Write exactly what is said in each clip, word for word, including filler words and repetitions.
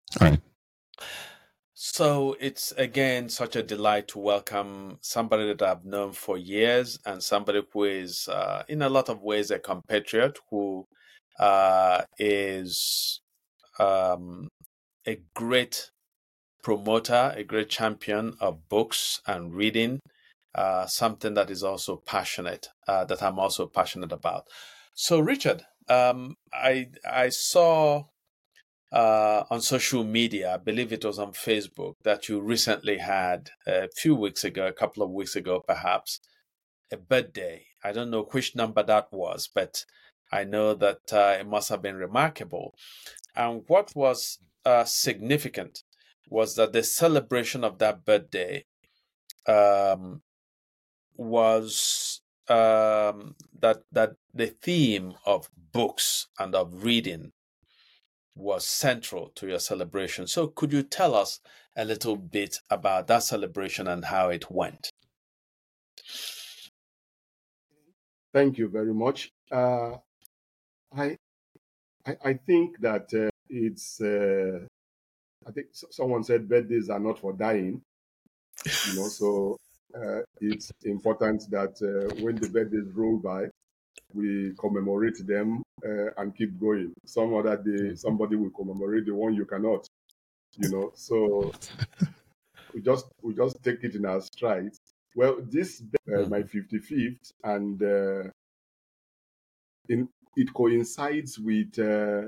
All right. So it's again such a delight to welcome somebody that I've known for years and somebody who is, uh, in a lot of ways, a compatriot who uh, is um, a great promoter, a great champion of books and reading, uh, something that is also passionate, uh, that I'm also passionate about. So, Richard, um, I I saw uh, on social media, I believe it was on Facebook, that you recently had a few weeks ago, a couple of weeks ago, perhaps, a birthday. I don't know which number that was, but I know that uh, it must have been remarkable. And what was uh, significant was that the celebration of that birthday um, was um, that that the theme of books and of reading was central to your celebration. So, could you tell us a little bit about that celebration and how it went? Thank you very much. Uh, I, I I think that uh, it's. Uh, I think s- someone said birthdays are not for dying. You know, so uh, it's important that uh, when the birthdays roll by, we commemorate them uh, and keep going. Some other day, somebody will commemorate the one you cannot. You know, so we just we just take it in our stride. Well, this uh, my Mhm. fifty-fifth, and uh, in it coincides with uh,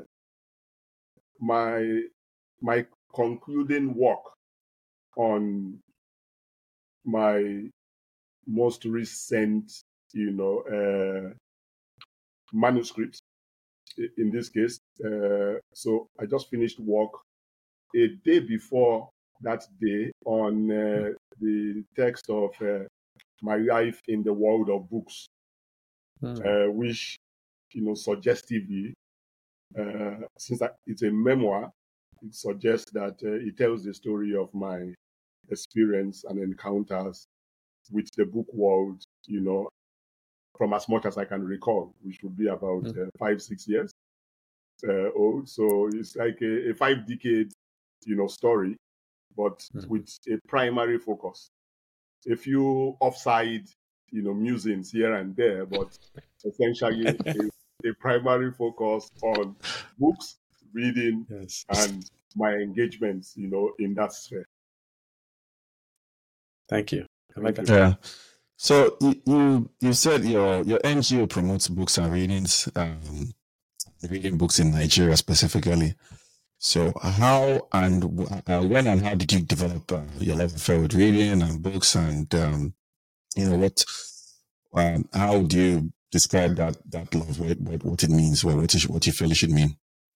my my concluding work on my most recent, you know, uh, manuscript. In this case, uh, so I just finished work a day before that day on uh, the text of uh, My Life in the World of Books, Mm. uh, which, you know, suggestively, uh, since it's a memoir, it suggests that uh, it tells the story of my experience and encounters with the book world, you know, from as much as I can recall, which would be about Mm. uh, five, six years uh, old. So it's like a, a five decade, you know, story, but Mhm. with a primary focus. A few offside, you know, musings here and there, but essentially a, a primary focus on books, reading, Yes. and my engagements, you know, in that sphere. Thank you. I like Thank that. you. Yeah. So you you, you said your your N G O promotes books and readings, um, reading books in Nigeria specifically. So how and uh, when and how did you develop uh, your love affair with reading and books, and um, you know what um, how do you describe that that love, what what, what it means, what what, it, what you feel it should mean?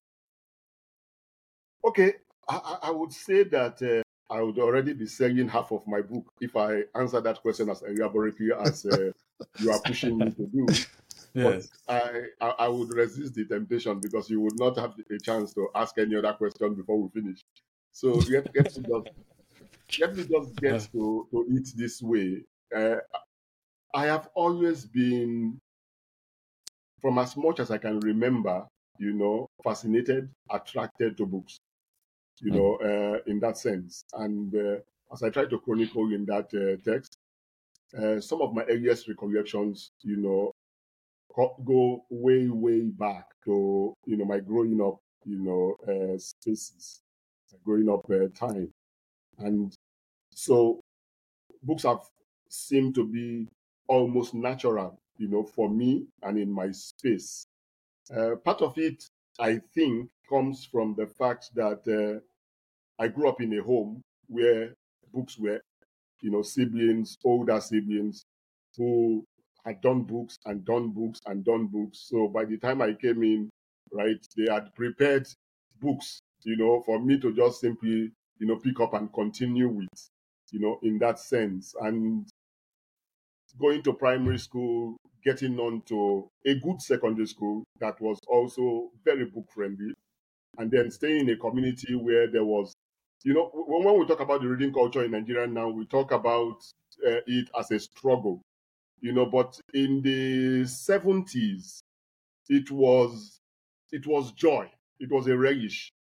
Okay, I, I I would say that uh, I would already be selling half of my book if I answer that question as elaborately as uh, you are pushing me to do. But Yes. I, I I would resist the temptation because you would not have a chance to ask any other question before we finish. So let, let me just let me just get Uh, to, to it this way. Uh, I have always been, from as much as I can remember, you know, fascinated, attracted to books, you mm. know, uh, in that sense. And uh, as I try to chronicle in that uh, text, uh, some of my earliest recollections, you know, co- go way, way back to, you know, my growing up, you know, uh, spaces, growing up uh, time. And so books have seemed to be almost natural, you know, for me and in my space. Uh, part of it, I think, comes from the fact that uh, I grew up in a home where books were, you know, siblings, older siblings who had done books and done books and done books. So by the time I came in, right, they had prepared books, you know, for me to just simply, you know, pick up and continue with, you know, in that sense. And going to primary school, getting on to a good secondary school that was also very book friendly, and then staying in a community where there was, you know, when, when we talk about the reading culture in Nigeria now, we talk about uh, it as a struggle, you know, but in the seventies, it was it was joy, it was a relish,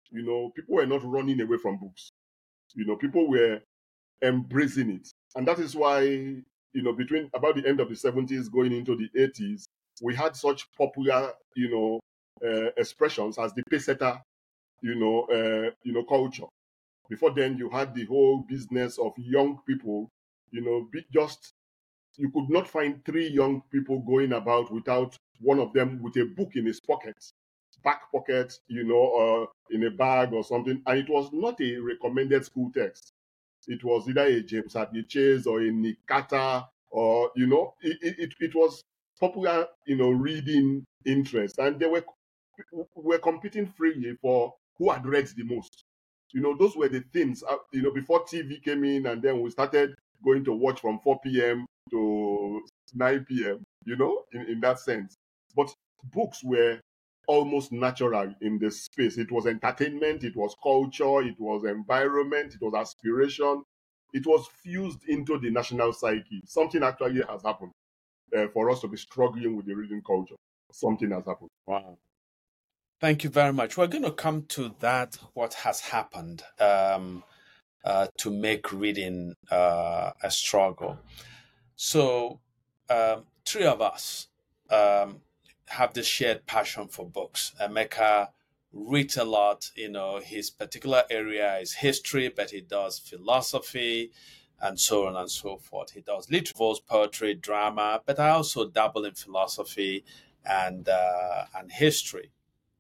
you know, people were not running away from books. You know, people were embracing it. And that is why, you know, between about the end of the seventies going into the eighties, we had such popular, you know, uh, expressions as the pacesetter, you know, uh, you know, culture. Before then, you had the whole business of young people, you know, be just, you could not find three young people going about without one of them with a book in his pocket, back pocket, you know, or in a bag or something. And it was not a recommended school text. It was either a James Hadley Chase or a Nick Carter, or, you know, it, it, it was popular, you know, reading interest. And they were, were competing freely for who had read the most. You know, those were the things, uh, you know, before T V came in, and then we started going to watch from four p.m. to nine p.m., you know, in, in that sense. But books were almost natural in this space. It was entertainment, it was culture, it was environment, it was aspiration. It was fused into the national psyche. Something actually has happened uh, for us to be struggling with the reading culture. Something has happened. Wow. Thank you very much. We're going to come to that, what has happened um, uh, to make reading uh, a struggle. So, um, three of us um, have this shared passion for books. Emeka reads a lot. You know, his particular area is history, but he does philosophy and so on and so forth. He does literature, poetry, drama, but I also dabble in philosophy and uh, and history.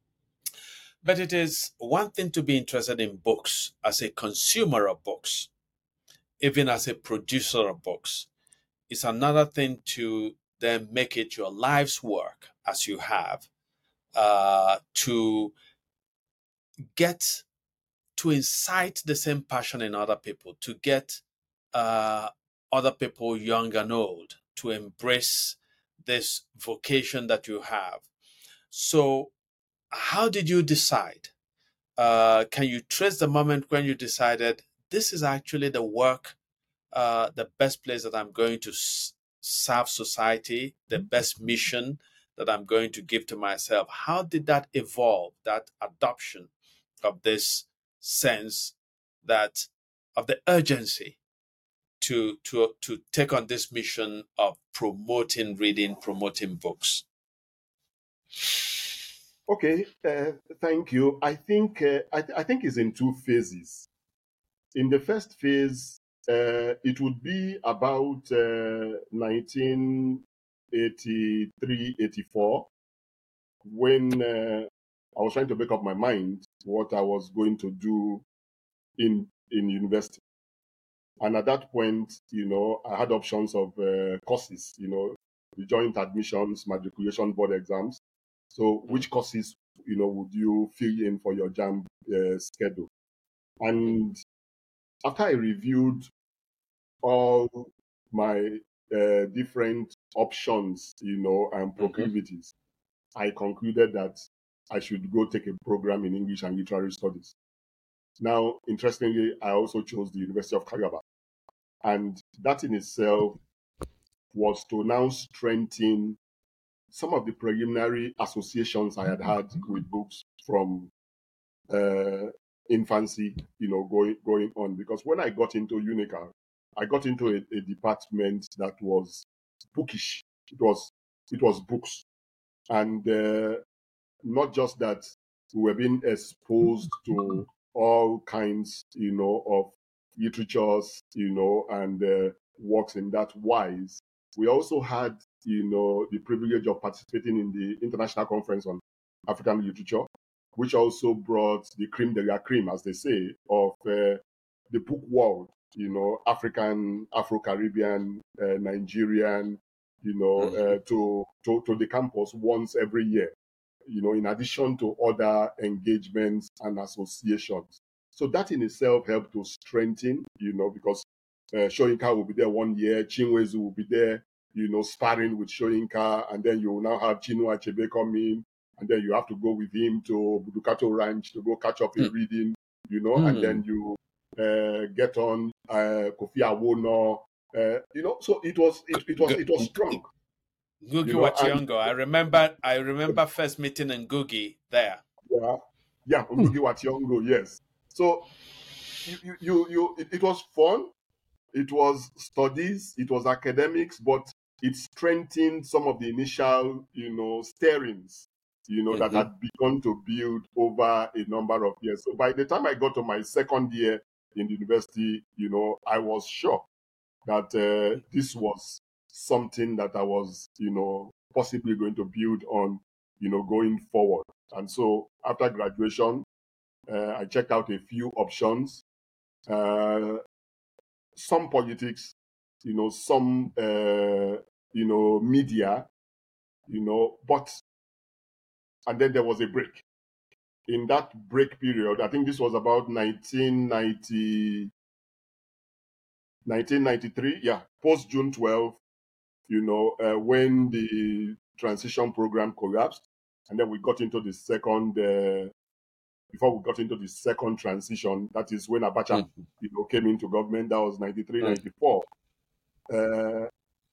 But it is one thing to be interested in books as a consumer of books, even as a producer of books. It's another thing to then make it your life's work, as you have, uh, to get to incite the same passion in other people, to get uh, other people, young and old, to embrace this vocation that you have. So, how did you decide? Uh, can you trace the moment when you decided this is actually the work, uh, the best place that I'm going to s- serve society, the best mission that I'm going to give to myself? How did that evolve, that adoption of this sense that of the urgency to to to take on this mission of promoting reading, promoting books? Okay, uh, thank you. I think uh, I, th- I think it's in two phases. In the first phase, uh, it would be about uh, nineteen eighty-three, eighty-four, when uh, I was trying to make up my mind what I was going to do in in university. And at that point, you know, I had options of uh, courses, you know, the joint admissions, matriculation board exams. So which courses, you know, would you fill in for your JAMB uh, schedule? And after I reviewed all my uh, different options, you know, and proclivities, I concluded that I should go take a program in English and Literary Studies. Now, interestingly, I also chose the University of Calabar. And that in itself was to now strengthen some of the preliminary associations I had had with books from uh, infancy, you know, going going on. Because when I got into UNICA, I got into a, a department that was bookish. It was it was books, and uh, not just that, we were being exposed to all kinds, you know, of literatures, you know, and uh, works in that wise. We also had, you know, the privilege of participating in the International Conference on African Literature, which also brought the creme de la creme, as they say, of uh, the book world, you know, African, Afro-Caribbean, uh, Nigerian, you know, Mm-hmm. uh, to, to, to the campus once every year, you know, in addition to other engagements and associations. So that in itself helped to strengthen, you know, because uh, Soyinka will be there one year, Chinwezu will be there, you know, sparring with Soyinka, and then you will now have Chinua Achebe come in, and then you have to go with him to Budukato Ranch to go catch up a Mm. reading, you know, Mm. and then you uh, get on uh, Kofi Awono, uh, you know, so it was it, it was it was strong. Ngugi You know, wa and Thiong'o. I remember. I remember first meeting in Ngugi there. yeah, Yeah, Ngugi wa Thiong'o, yes. So you, you, you, you it, it was fun. It was studies, it was academics, but it strengthened some of the initial, you know, stirrings, you know, that Mm-hmm. had begun to build over a number of years. So by the time I got to my second year in the university, you know, I was sure that uh, this was something that I was, you know, possibly going to build on, you know, going forward. And so after graduation, uh, I checked out a few options. Uh, some politics, you know, some, uh, you know, media, you know, but, and then there was a break. In that break period, I think this was about nineteen ninety, nineteen ninety-three, yeah, post June twelfth, you know, uh, when the transition program collapsed, and then we got into the second, uh, before we got into the second transition, that is when Abacha, Mm-hmm. you know, came into government, that was ninety-three, Mm-hmm. ninety-four. Uh,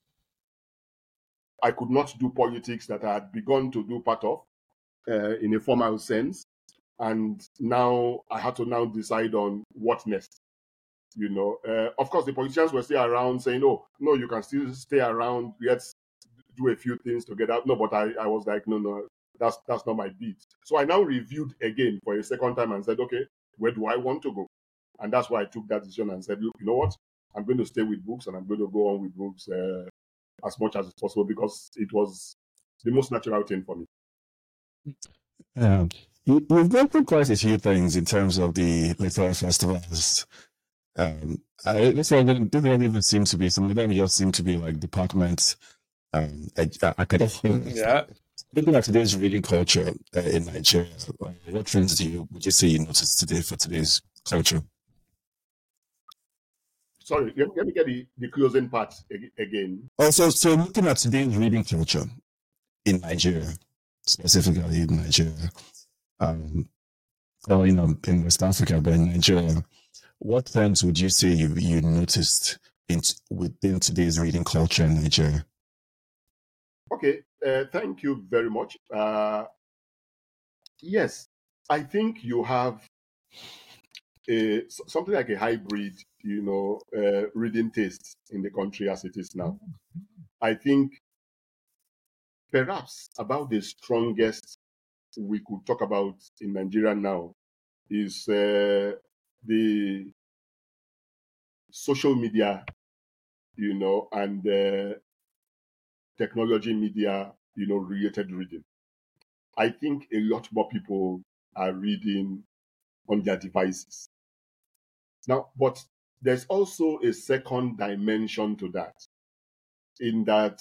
I could not do politics that I had begun to do part of uh, in a formal sense. And now I had to now decide on what next. You know, uh, of course, the politicians were still around saying, "Oh, no, you can still stay around. Let's do a few things together." No, but I, I was like, "No, no, that's that's not my beat." So I now reviewed again for a second time and said, "Okay, where do I want to go?" And that's why I took that decision and said, "Look, you know what? I'm going to stay with books and I'm going to go on with books uh, as much as possible because it was the most natural thing for me." Yeah. You, you've gone through quite a few things in terms of the literary festivals. Um, I, this one didn't, didn't even seem to be, some of them just seem to be like departments, um, ed- uh, academic. Yeah. Looking at today's reading culture uh, in Nigeria, uh, what trends do you, would you say you noticed today for today's culture? Sorry, let, let me get the, the closing part ag- again. Also, so looking at today's reading culture in Nigeria, specifically in Nigeria, um, or, you know, in West Africa, but in Nigeria, what trends would you say you, you noticed in, within today's reading culture in Nigeria? Okay, uh, thank you very much. Uh, yes, I think you have a, s- something like a hybrid, you know, uh, reading taste in the country as it is now. I think perhaps about the strongest we could talk about in Nigeria now is uh, the social media, you know, and uh, technology media, you know, related reading. I think a lot more people are reading on their devices. Now, but there's also a second dimension to that, in that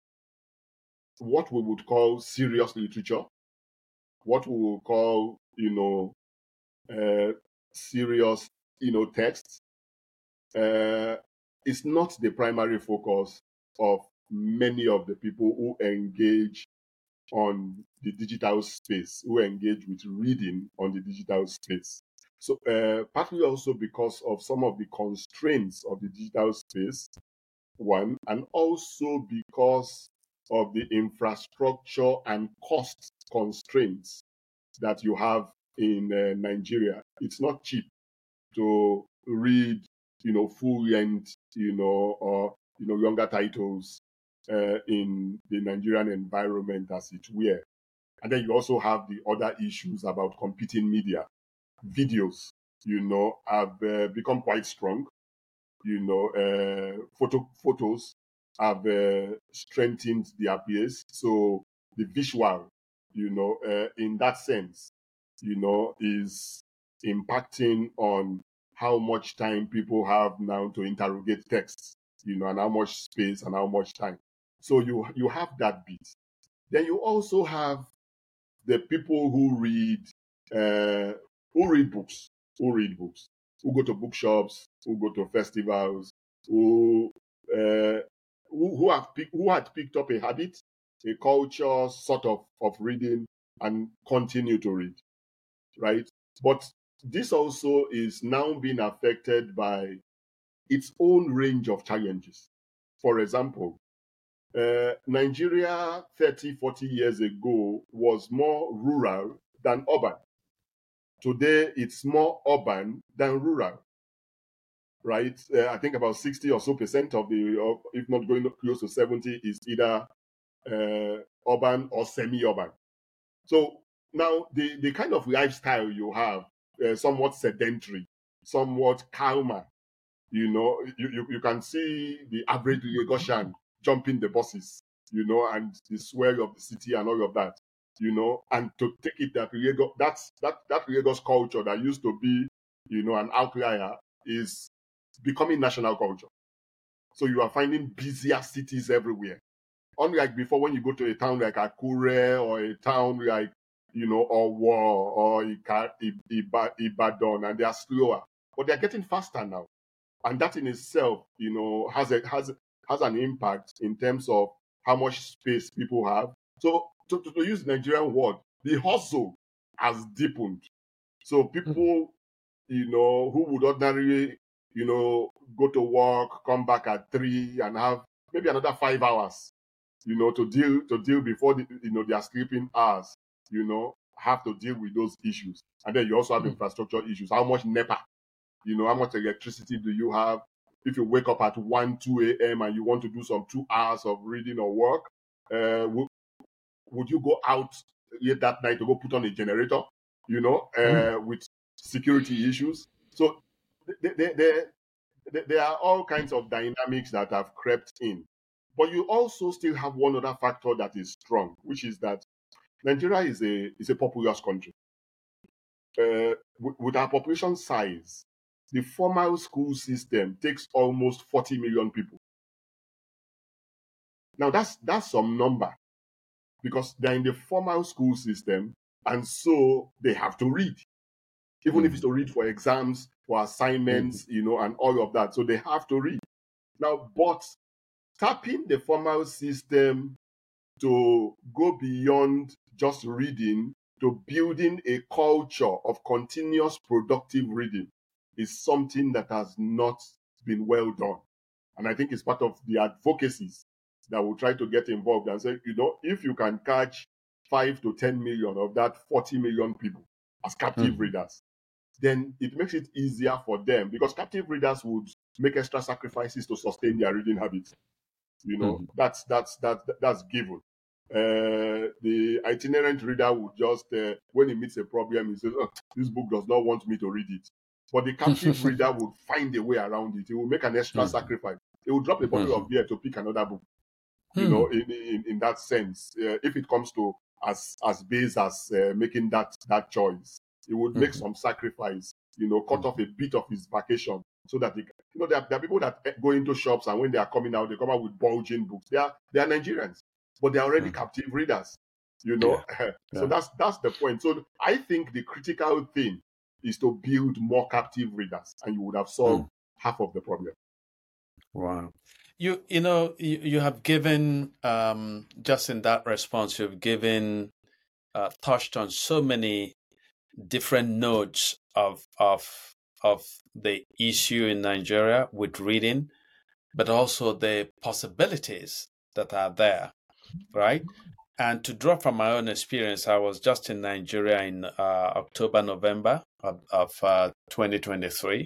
what we would call serious literature, what we would call, you know, uh, serious, you know, texts, uh, is not the primary focus of many of the people who engage on the digital space, who engage with reading on the digital space. So uh, partly also because of some of the constraints of the digital space, one, and also because of the infrastructure and cost constraints that you have in uh, Nigeria. It's not cheap to read, you know, full length, you know, or you know, longer titles uh, in the Nigerian environment, as it were. And then you also have the other issues about competing media. Videos, you know, have uh, become quite strong. You know, uh, photo photos have uh, strengthened their place. So the visual, you know, uh, in that sense, you know, is impacting on how much time people have now to interrogate texts, you know, and how much space and how much time. So you you have that bit. Then you also have the people who read uh, who read books, who read books, who go to bookshops, who go to festivals, who uh, who, who have pick, who had picked up a habit, a culture sort of of reading and continue to read, right? But this also is now being affected by its own range of challenges. For example, uh, Nigeria thirty, forty years ago was more rural than urban. Today, it's more urban than rural, right? Uh, I think about sixty or so percent of the, of, if not going close to seventy, is either uh, urban or semi-urban. So now the, the kind of lifestyle you have, uh, somewhat sedentary, somewhat calmer, you know, you, you, you can see the average Lagosian jumping the buses, you know, and the swell of the city and all of that, you know, and to take it that Lagos, that's, that, that Lagos culture that used to be, you know, an outlier is becoming national culture. So you are finding busier cities everywhere. Unlike before, when you go to a town like Akure or a town like, you know, Owo or Ika- Iba- Ibadan, and they are slower, but they're getting faster now. And that in itself, you know, has a has has an impact in terms of how much space people have. So to, to, to use the Nigerian word, the hustle has deepened. So people, you know, who would ordinarily, you know, go to work, come back at three and have maybe another five hours, you know, to deal to deal before the, you know, their sleeping hours, you know, have to deal with those issues. And then you also have infrastructure issues. How much NEPA, you know, how much electricity do you have? If you wake up at one, two a.m. and you want to do some two hours of reading or work, uh, would, would you go out late that night to go put on a generator, you know, uh, mm. with security issues? So there, there, there, there are all kinds of dynamics that have crept in. But you also still have one other factor that is strong, which is that Nigeria is a is a populous country. Uh, with, with our population size, the formal school system takes almost forty million people. Now that's that's some number, because they're in the formal school system, and so they have to read, even mm. if it's to read for exams, for assignments, mm. you know, and all of that. So they have to read. Now, but tapping the formal system to go beyond just reading to building a culture of continuous productive reading is something that has not been well done. And I think it's part of the advocacies that will try to get involved and say, you know, if you can catch five to ten million of that forty million people as captive mm-hmm. readers, then it makes it easier for them, because captive readers would make extra sacrifices to sustain their reading habits. You know, mm-hmm. that's that's that's that's given. Uh, the itinerant reader would just, uh, when he meets a problem, he says, oh, this book does not want me to read it. But the captive reader would find a way around it. He will make an extra mm-hmm. sacrifice. He will drop a bottle mm-hmm. of beer to pick another book. You mm-hmm. know, in, in in that sense, uh, if it comes to as as base as uh, making that that choice, he would make mm-hmm. some sacrifice. You know, cut mm-hmm. off a bit of his vacation so that he, you know, there are, there are people that go into shops, and when they are coming out, they come out with bulging books. They are they are Nigerians, but they are already mm-hmm. captive readers. You know, yeah. so yeah. that's that's the point. So I think the critical thing is to build more captive readers, and you would have solved mm. half of the problem. Wow. You you know, you, you have given, um, just in that response, you've given, uh, touched on so many different nodes of of of the issue in Nigeria with reading, but also the possibilities that are there, right? And to draw from my own experience, I was just in Nigeria in uh, October, November of, of uh, twenty twenty-three.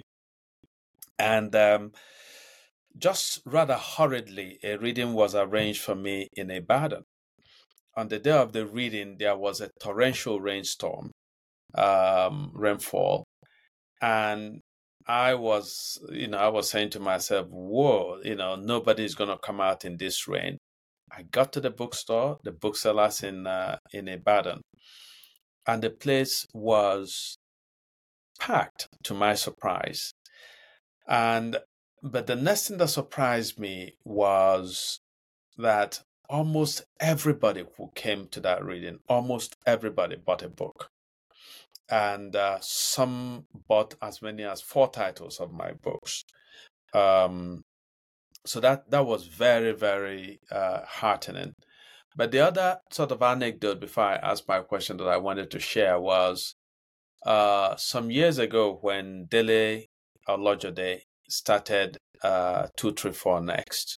And um, just rather hurriedly, a reading was arranged for me in Ibadan. On the day of the reading, there was a torrential rainstorm, um, rainfall. And I was, you know, I was saying to myself, whoa, you know, nobody's going to come out in this rain. I got to the bookstore, the booksellers in uh, in Ibadan, and the place was packed, to my surprise. And but the next thing that surprised me was that almost everybody who came to that reading, almost everybody bought a book. And uh, some bought as many as four titles of my books. Um, so that, that was very, very uh, heartening. But the other sort of anecdote before I ask my question that I wanted to share was uh, some years ago when Dele Olojode started uh, two three four Next.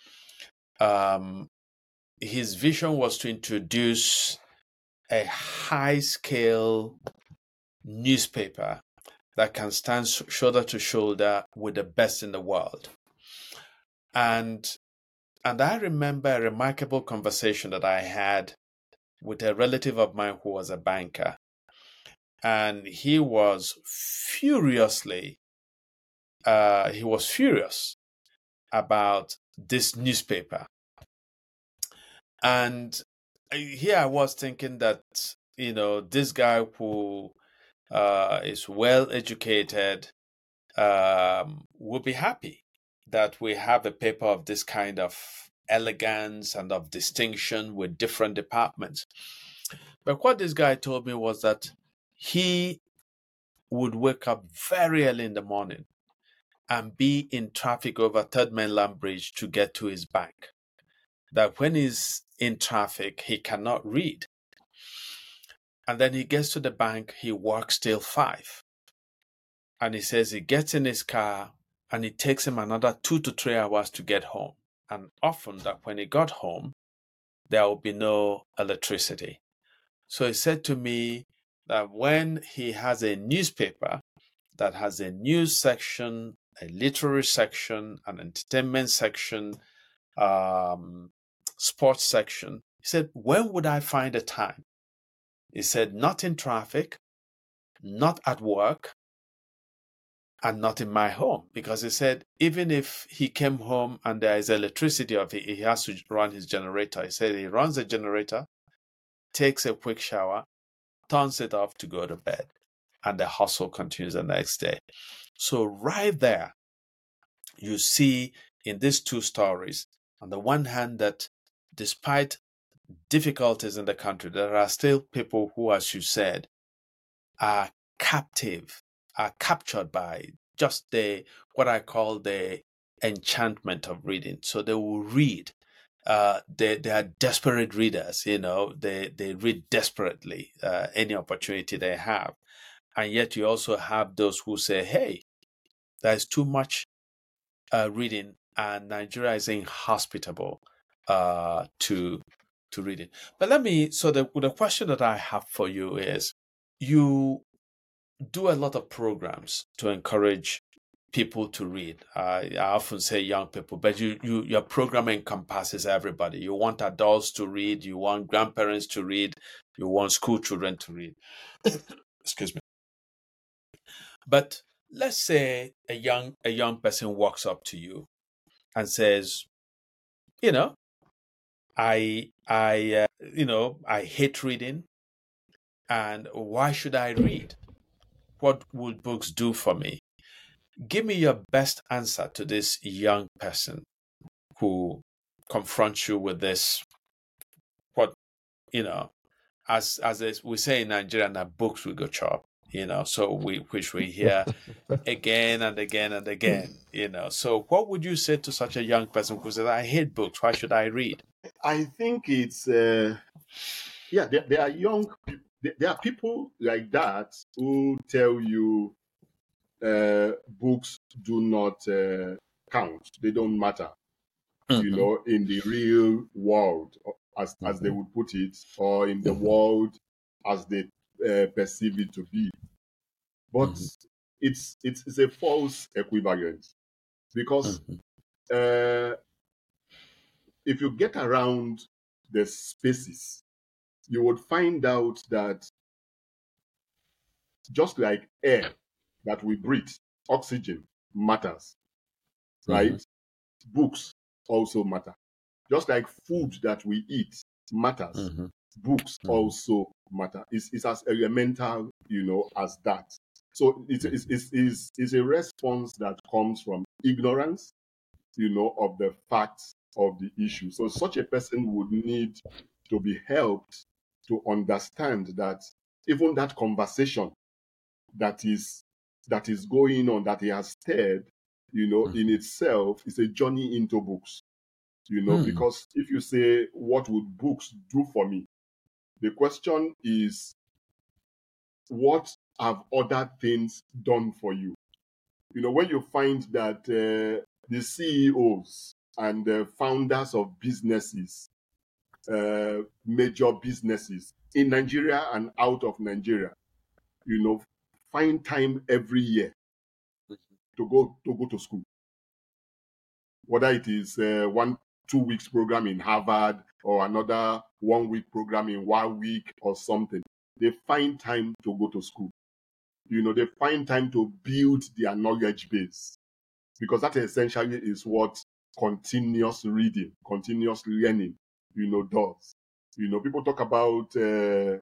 Um, his vision was to introduce a high-scale newspaper that can stand shoulder to shoulder with the best in the world. And and I remember a remarkable conversation that I had with a relative of mine who was a banker. And he was furiously, uh, he was furious about this newspaper. And here I was thinking that, you know, this guy who uh, is well educated um, will be happy that we have a paper of this kind of elegance and of distinction with different departments. But what this guy told me was that he would wake up very early in the morning and be in traffic over Third Mainland Bridge to get to his bank. That when he's in traffic, he cannot read. And then he gets to the bank, he works till five. And he says he gets in his car and it takes him another two to three hours to get home. And often that when he got home, there will be no electricity. So he said to me that when he has a newspaper that has a news section, a literary section, an entertainment section, um, sports section, he said, when would I find a time? He said, not in traffic, not at work, and not in my home. Because he said, even if he came home and there is electricity, or he has to run his generator, he said he runs the generator, takes a quick shower, turns it off to go to bed, and the hustle continues the next day. So right there, you see in these two stories, on the one hand, that despite difficulties in the country, there are still people who, as you said, are captive, are captured by just the, what I call the enchantment of reading. So they will read. Uh, they, they are desperate readers, you know, they, they read desperately uh, any opportunity they have. And yet you also have those who say, hey, there's too much uh, reading and Nigeria is inhospitable uh, to to reading. But let me, so the, the question that I have for you is, you do a lot of programs to encourage people to read. Uh, I often say young people, but you, you your program encompasses everybody. You want adults to read, you want grandparents to read, you want school children to read. Excuse me. But let's say a young a young person walks up to you and says, you know, I I uh, you know, I hate reading, and why should I read? What would books do for me? Give me your best answer to this young person who confronts you with this, what, you know, as as we say in Nigeria, that books will go chop, you know, so we which we hear again and again and again, you know. So what would you say to such a young person who says, I hate books, why should I read? I think it's, uh, yeah, there, there are young people, there are people like that who tell you uh, books do not uh, count, they don't matter, mm-hmm. you know, in the real world, as, mm-hmm. as they would put it, or in the mm-hmm. world as they uh, perceive it to be. But mm-hmm. it's, it's it's a false equivalence, because mm-hmm. uh, if you get around the spaces, you would find out that just like air that we breathe, oxygen matters, right? Mm-hmm. Books also matter. Just like food that we eat matters, mm-hmm. books mm-hmm. also matter. It's, it's as elemental, you know, as that. So it's, it's, it's, it's, it's a response that comes from ignorance, you know, of the facts of the issue. So such a person would need to be helped to understand that even that conversation that is that is going on, that he has stirred, you know, mm. in itself is a journey into books, you know, mm. because if you say, what would books do for me? The question is, what have other things done for you? You know, when you find that uh, the C E Os and the founders of businesses, uh, major businesses in Nigeria and out of Nigeria, you know, find time every year to go to go to school. Whether it is uh, one, two weeks program in Harvard or another one week program in Warwick or something, they find time to go to school. You know, they find time to build their knowledge base, because that essentially is what continuous reading, continuous learning, you know, does. You know, people talk about uh,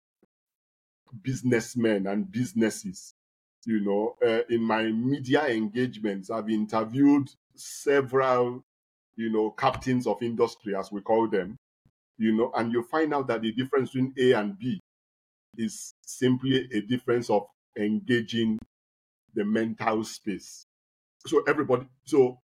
businessmen and businesses. You know, uh, in my media engagements, I've interviewed several, you know, captains of industry, as we call them, you know, and you find out that the difference between A and B is simply a difference of engaging the mental space. So everybody, so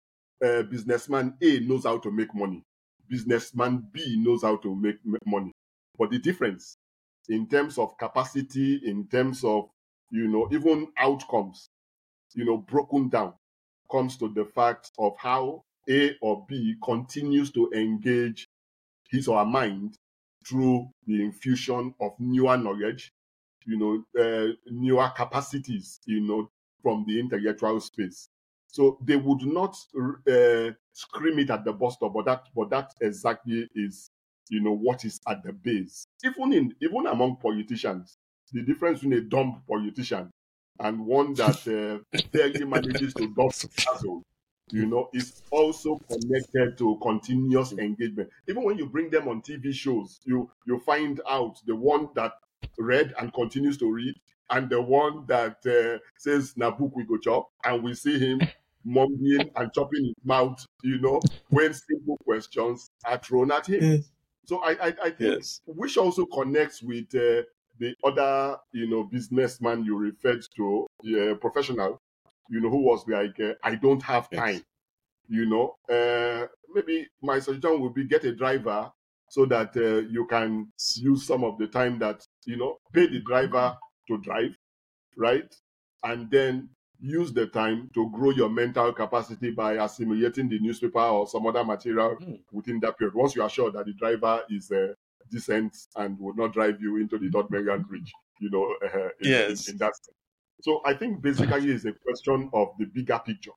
uh, businessman A knows how to make money. Businessman B knows how to make money. But the difference in terms of capacity, in terms of, you know, even outcomes, you know, broken down, comes to the fact of how A or B continues to engage his or her mind through the infusion of newer knowledge, you know, uh, newer capacities, you know, from the intellectual space. So they would not uh, scream it at the bus stop, but that, but that exactly is, you know, what is at the base. Even in, even among politicians, the difference between a dumb politician and one that uh, barely manages to dodge the puzzle, you know, is also connected to continuous engagement. Even when you bring them on T V shows, you you find out the one that read and continues to read, and the one that uh, says "Na book we go chop," and we see him mumbling and chopping his mouth, you know, when simple questions are thrown at him. Yes. So I, I, I think yes. which also connects with uh, the other, you know, businessman you referred to, the uh, professional, you know, who was like, uh, I don't have time. Yes. You know, uh, maybe my suggestion would be get a driver so that uh, you can use some of the time that, you know, pay the driver to drive, right? And then use the time to grow your mental capacity by assimilating the newspaper or some other material mm. within that period. Once you are sure that the driver is uh, decent and will not drive you into the Dot Marian Bridge, you know, uh, in, yes. in, in that sense. So I think basically it's a question of the bigger picture.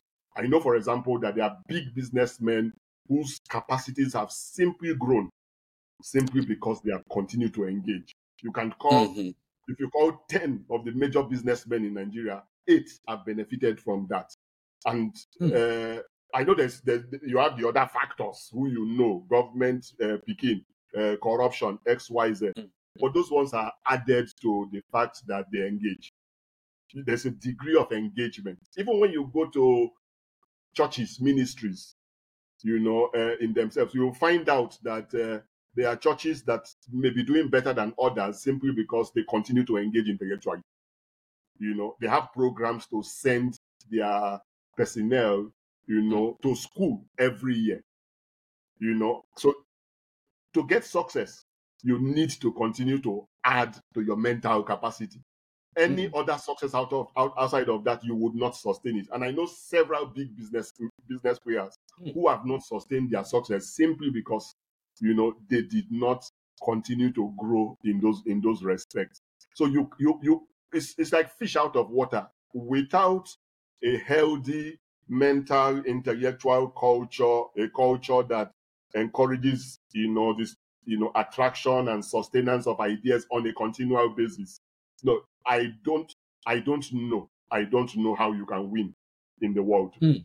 I know, for example, that there are big businessmen whose capacities have simply grown simply because they have continued to engage. You can call, mm-hmm. if you call ten of the major businessmen in Nigeria, eight have benefited from that. And mm. uh, I know there's, there's, you have the other factors who you know, government, uh, Peking, uh, corruption, X, Y, Z. Mm. But those ones are added to the fact that they engage. There's a degree of engagement. Even when you go to churches, ministries, you know, uh, in themselves, you'll find out that uh, there are churches that may be doing better than others simply because they continue to engage intellectually. You know, they have programs to send their personnel, you know, to school every year. You know, so to get success, you need to continue to add to your mental capacity. Any mm-hmm. other success out of out, outside of that, you would not sustain it. And I know several big business business players mm-hmm. who have not sustained their success simply because, you know, they did not continue to grow in those in those respects. So you you you it's it's like fish out of water. Without a healthy mental, intellectual culture, a culture that encourages, you know, this, you know, attraction and sustenance of ideas on a continual basis. No, I don't, I don't know. I don't know how you can win in the world. Mm.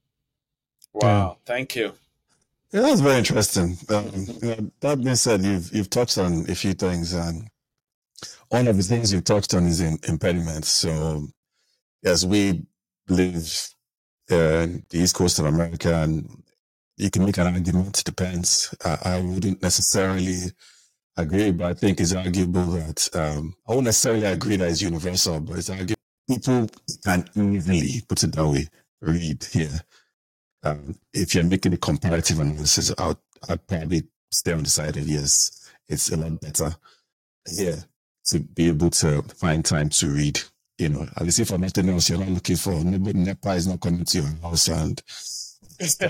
Wow, yeah. Thank you. Yeah, that's very interesting. Um, you know, that being said, you've you've touched on a few things, and one of the things you've touched on is in impediments. So, as we live uh, in the East Coast of America, and you can make an argument, it depends. I, I wouldn't necessarily agree, but I think it's arguable that, um, I won't necessarily agree that it's universal, but it's arguable people can easily, put it that way, read here. Um, if you're making a comparative analysis, I'd, I'd probably stay on the side of yes, it's a lot better here to be able to find time to read. You know, at least if for nothing else, you're not looking for, nobody, NEPA is not coming to your house and so,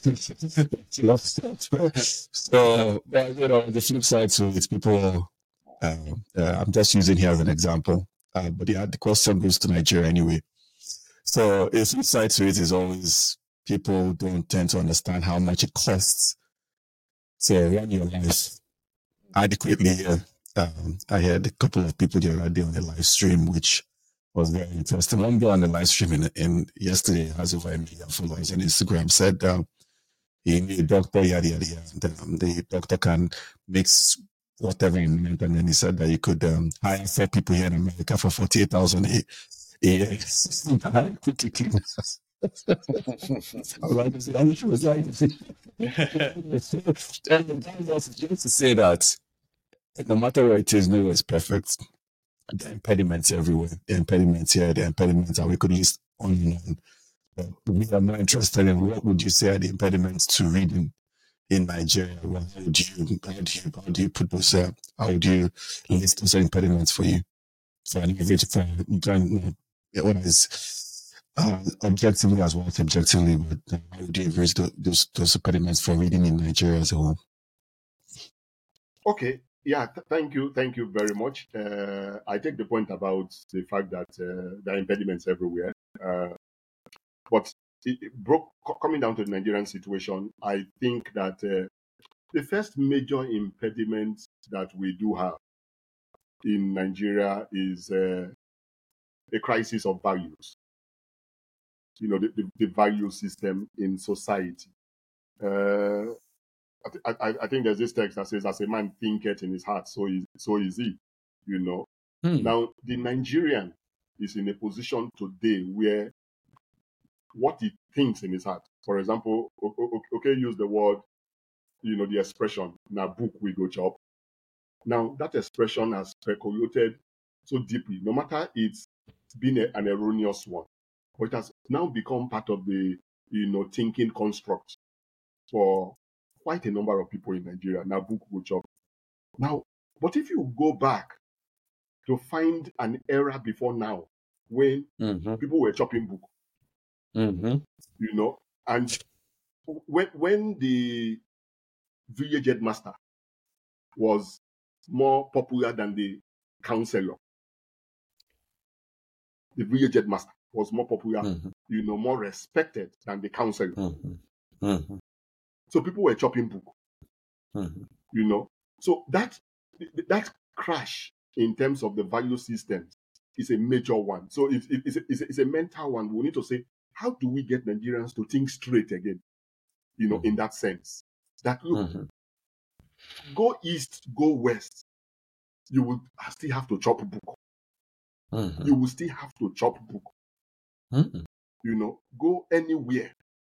but, you know, the flip side to it, people Uh, uh, I'm just using here as an example, uh, but yeah, the question goes to Nigeria anyway. So a flip side to it is always people don't tend to understand how much it costs to run your life adequately here. Um, I had a couple of people the other day on the live stream, which was very interesting. One girl on the live stream in, in yesterday has over a million followers on Instagram said um, he knew a doctor, yada, yada, yada. And, um, the doctor can mix whatever in mint, and then he said that you could um, hire four people here in America for forty-eight thousand a year. Quickly clean. I was like, I'm sure it's like, just to say that no matter where it is, nowhere is perfect. The impediments everywhere. The impediments here, the impediments, and we could list on and on. But we are not interested in what would you say are the impediments to reading in Nigeria? Well, how do you how do you how do you put those uh, how do you list those impediments for you? For an average for what is uh, objectively as well as objectively, but uh, how do you raise those, those those impediments for reading in Nigeria as a whole? Okay. Yeah, th- thank you. Thank you very much. Uh, I take the point about the fact that uh, there are impediments everywhere. Uh, but it, it broke, co- coming down to the Nigerian situation, I think that uh, the first major impediment that we do have in Nigeria is uh, a crisis of values. You know, the, the, the value system in society. Uh, I, th- I, I think there's this text that says, "As a man thinketh in his heart, so is so is he." You know. Hmm. Now the Nigerian is in a position today where what he thinks in his heart. For example, o- o- okay, use the word, you know, the expression "na book we go chop." Now that expression has percolated so deeply, no matter it's been a, an erroneous one, but it has now become part of the, you know, thinking construct for quite a number of people in Nigeria. Now book go chop. Now, but if you go back to find an era before now when Mm-hmm. people were chopping book, Mm-hmm. you know, and when when the village headmaster was more popular than the counselor, the village headmaster was more popular, Mm-hmm. you know, more respected than the counselor. Mm-hmm. Mm-hmm. So people were chopping book, Mm-hmm. you know. So that that crash in terms of the value system is a major one. So it, it, it's, a, it's, a, it's a mental one. We need to say, how do we get Nigerians to think straight again? You know, Mm-hmm. in that sense, that look, Mm-hmm. go east, go west, you will still have to chop book. Mm-hmm. You will still have to chop book. Mm-hmm. You know, go anywhere.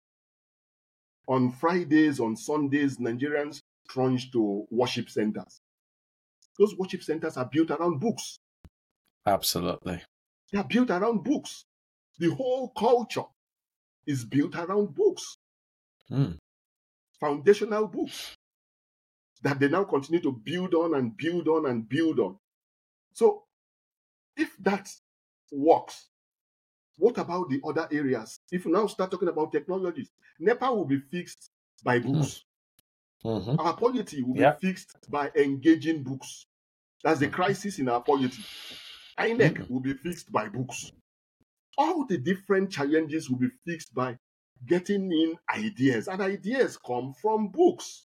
On Fridays, on Sundays, Nigerians trudge to worship centers. Those worship centers are built around books. Absolutely. They are built around books. The whole culture is built around books, Mm. foundational books that they now continue to build on and build on and build on. So, if that works, what about the other areas? If you now start talking about technologies, NEPA will be fixed by books. Mm-hmm. Our polity will Yeah. be fixed by engaging books. That's the crisis in our polity. I N E C Mm-hmm. will be fixed by books. All the different challenges will be fixed by getting in ideas, and ideas come from books.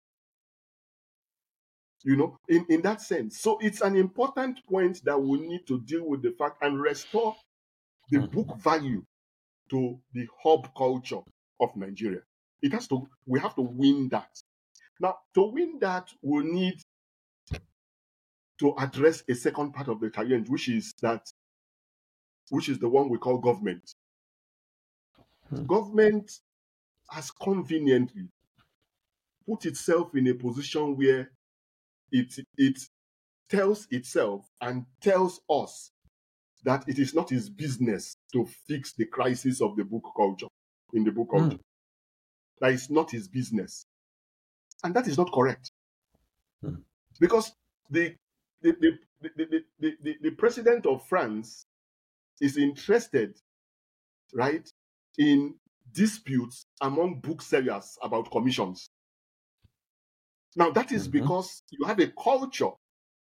You know, in, in that sense. So it's an important point that we need to deal with the fact and restore the Mm-hmm. book value to the hub culture of Nigeria. It has to, we have to win that. Now, to win that, we need to address a second part of the challenge, which is that, which is the one we call government. Hmm. Government has conveniently put itself in a position where it it tells itself and tells us that it is not its business to fix the crisis of the book culture, in the book culture. Mm. That is not his business. And that is not correct. Mm. Because the the, the, the, the, the, the, the president of France is interested, right, in disputes among booksellers about commissions. Now, that is Mm-hmm. because you have a culture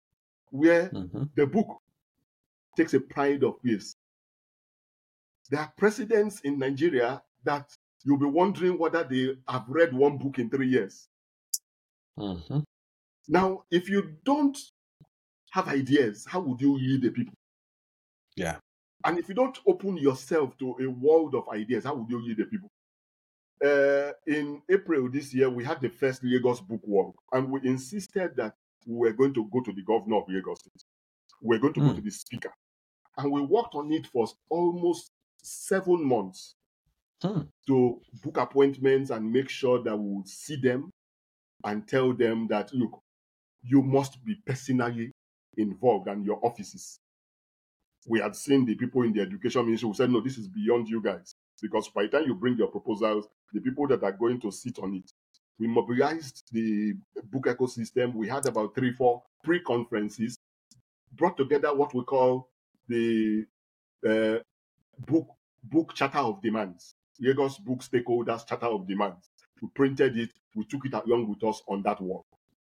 where Mm-hmm. the book takes a pride of place. There are presidents in Nigeria that you'll be wondering whether they have read one book in three years. Mm-hmm. Now, if you don't have ideas, how would you lead the people? Yeah. And if you don't open yourself to a world of ideas, how would you lead the people? Uh, in April this year, we had the first Lagos book walk, and we insisted that we were going to go to the governor of Lagos State. We were going to Mm. go to the speaker. And we worked on it for almost seven months Hmm. to book appointments and make sure that we would see them and tell them that, look, you must be personally involved and your offices. We had seen the people in the education ministry who said, no, this is beyond you guys. Because by the time you bring your proposals, the people that are going to sit on it, we mobilized the book ecosystem. We had about three, four pre-conferences, brought together what we call the uh, book book charter of demands, Lagos Book Stakeholders Charter of Demands. We printed it, we took it along with us on that walk.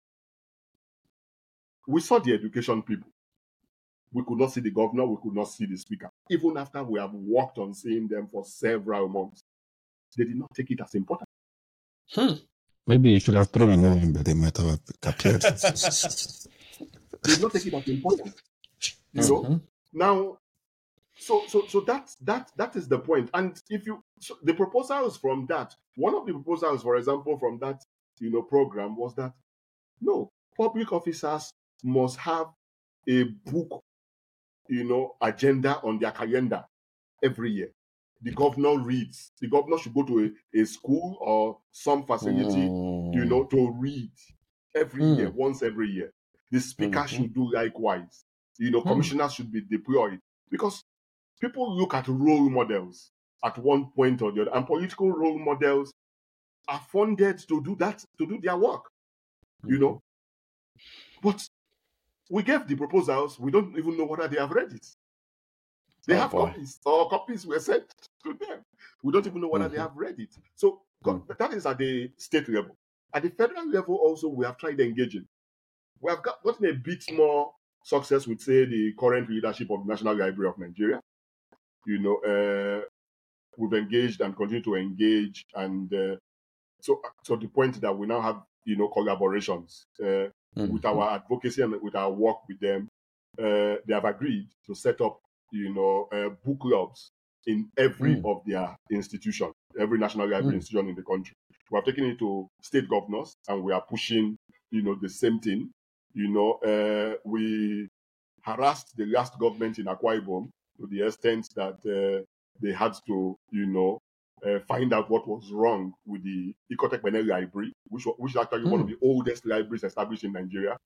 We saw the education people. We could not see the governor, we could not see the speaker. Even after we have worked on seeing them for several months, they did not take it as important. Hmm. Maybe you should have thrown another one, but they might have appeared. They did not take it as important. You Mhm. know? Now, so so so that that that is the point. And if you so the proposals from that, one of the proposals, for example, from that you know program was that no, public officers must have a book, you know, agenda on their calendar every year. The governor reads. The governor should go to a, a school or some facility, you know, to read every Mm. year, once every year. The speaker Mhm. should do likewise. You know, Hmm. commissioners should be deployed because people look at role models at one point or the other, and political role models are funded to do that, to do their work, you know. But we gave the proposals, we don't even know whether they have read it. They Oh, have boy. copies, or copies were sent to them. We don't even know whether they Mhm. have read it. So go- Mhm. that is at the state level. At the federal level, also, we have tried engaging. We have got, gotten a bit more success with, say, the current leadership of the National Library of Nigeria. You know, uh, we've engaged and continue to engage, and uh, so to the point that we now have, you know, collaborations uh, with Mhm. our advocacy and with our work with them. Uh, they have agreed to set up, you know, uh, book clubs in every Mm. of their institutions, every national library Mm. institution in the country. We have taken it to state governors, and we are pushing, you know, the same thing. You know, uh, we harassed the last government in Akwa Ibom to the extent that uh, they had to, you know, uh, find out what was wrong with the Ecotech Benin Library, which, wa- which is actually one of Mm. the oldest libraries established in Nigeria.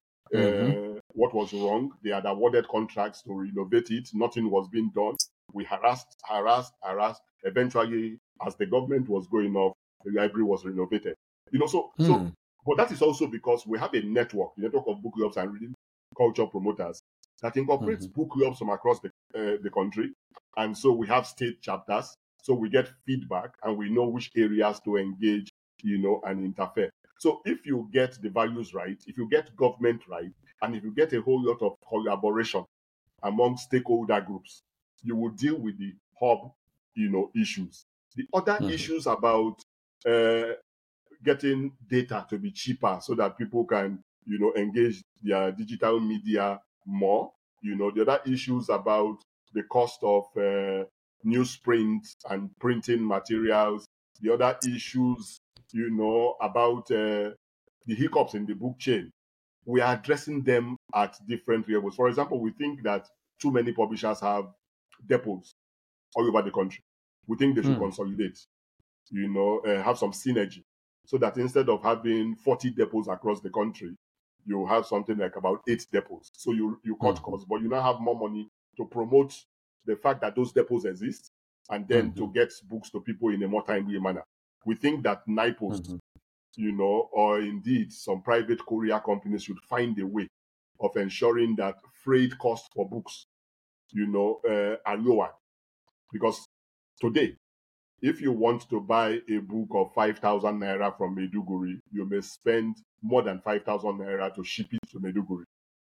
Mhm. Uh, what was wrong? They had awarded contracts to renovate it. Nothing was being done. We harassed, harassed, harassed. Eventually, as the government was going off, the library was renovated. You know, so so. Mm. But that is also because we have a network, a network of book clubs and reading culture promoters that incorporates Mhm. book clubs from across the uh, the country, and so we have state chapters. So we get feedback, and we know which areas to engage, you know, and interfere. So if you get the values right, if you get government right, and if you get a whole lot of collaboration among stakeholder groups, you will deal with the hub, you know, issues. The other Mhm. issues about uh, getting data to be cheaper so that people can, you know, engage their digital media more. You know, the other issues about the cost of uh, newsprint and printing materials. The other issues, you know, about uh, the hiccups in the book chain. We are addressing them at different levels. For example, we think that too many publishers have depots all over the country. We think they should Mm. consolidate, you know, uh, have some synergy so that instead of having forty depots across the country, you have something like about eight depots. So you, you cut Mhm. costs, but you now have more money to promote the fact that those depots exist and then to Mhm. get books to people in a more timely manner. We think that NIPOST, Mhm. you know, or indeed some private courier companies should find a way of ensuring that freight costs for books, you know, uh, are lower. Because today, if you want to buy a book of five thousand naira from Maiduguri, you may spend more than five thousand naira to ship it to Maiduguri.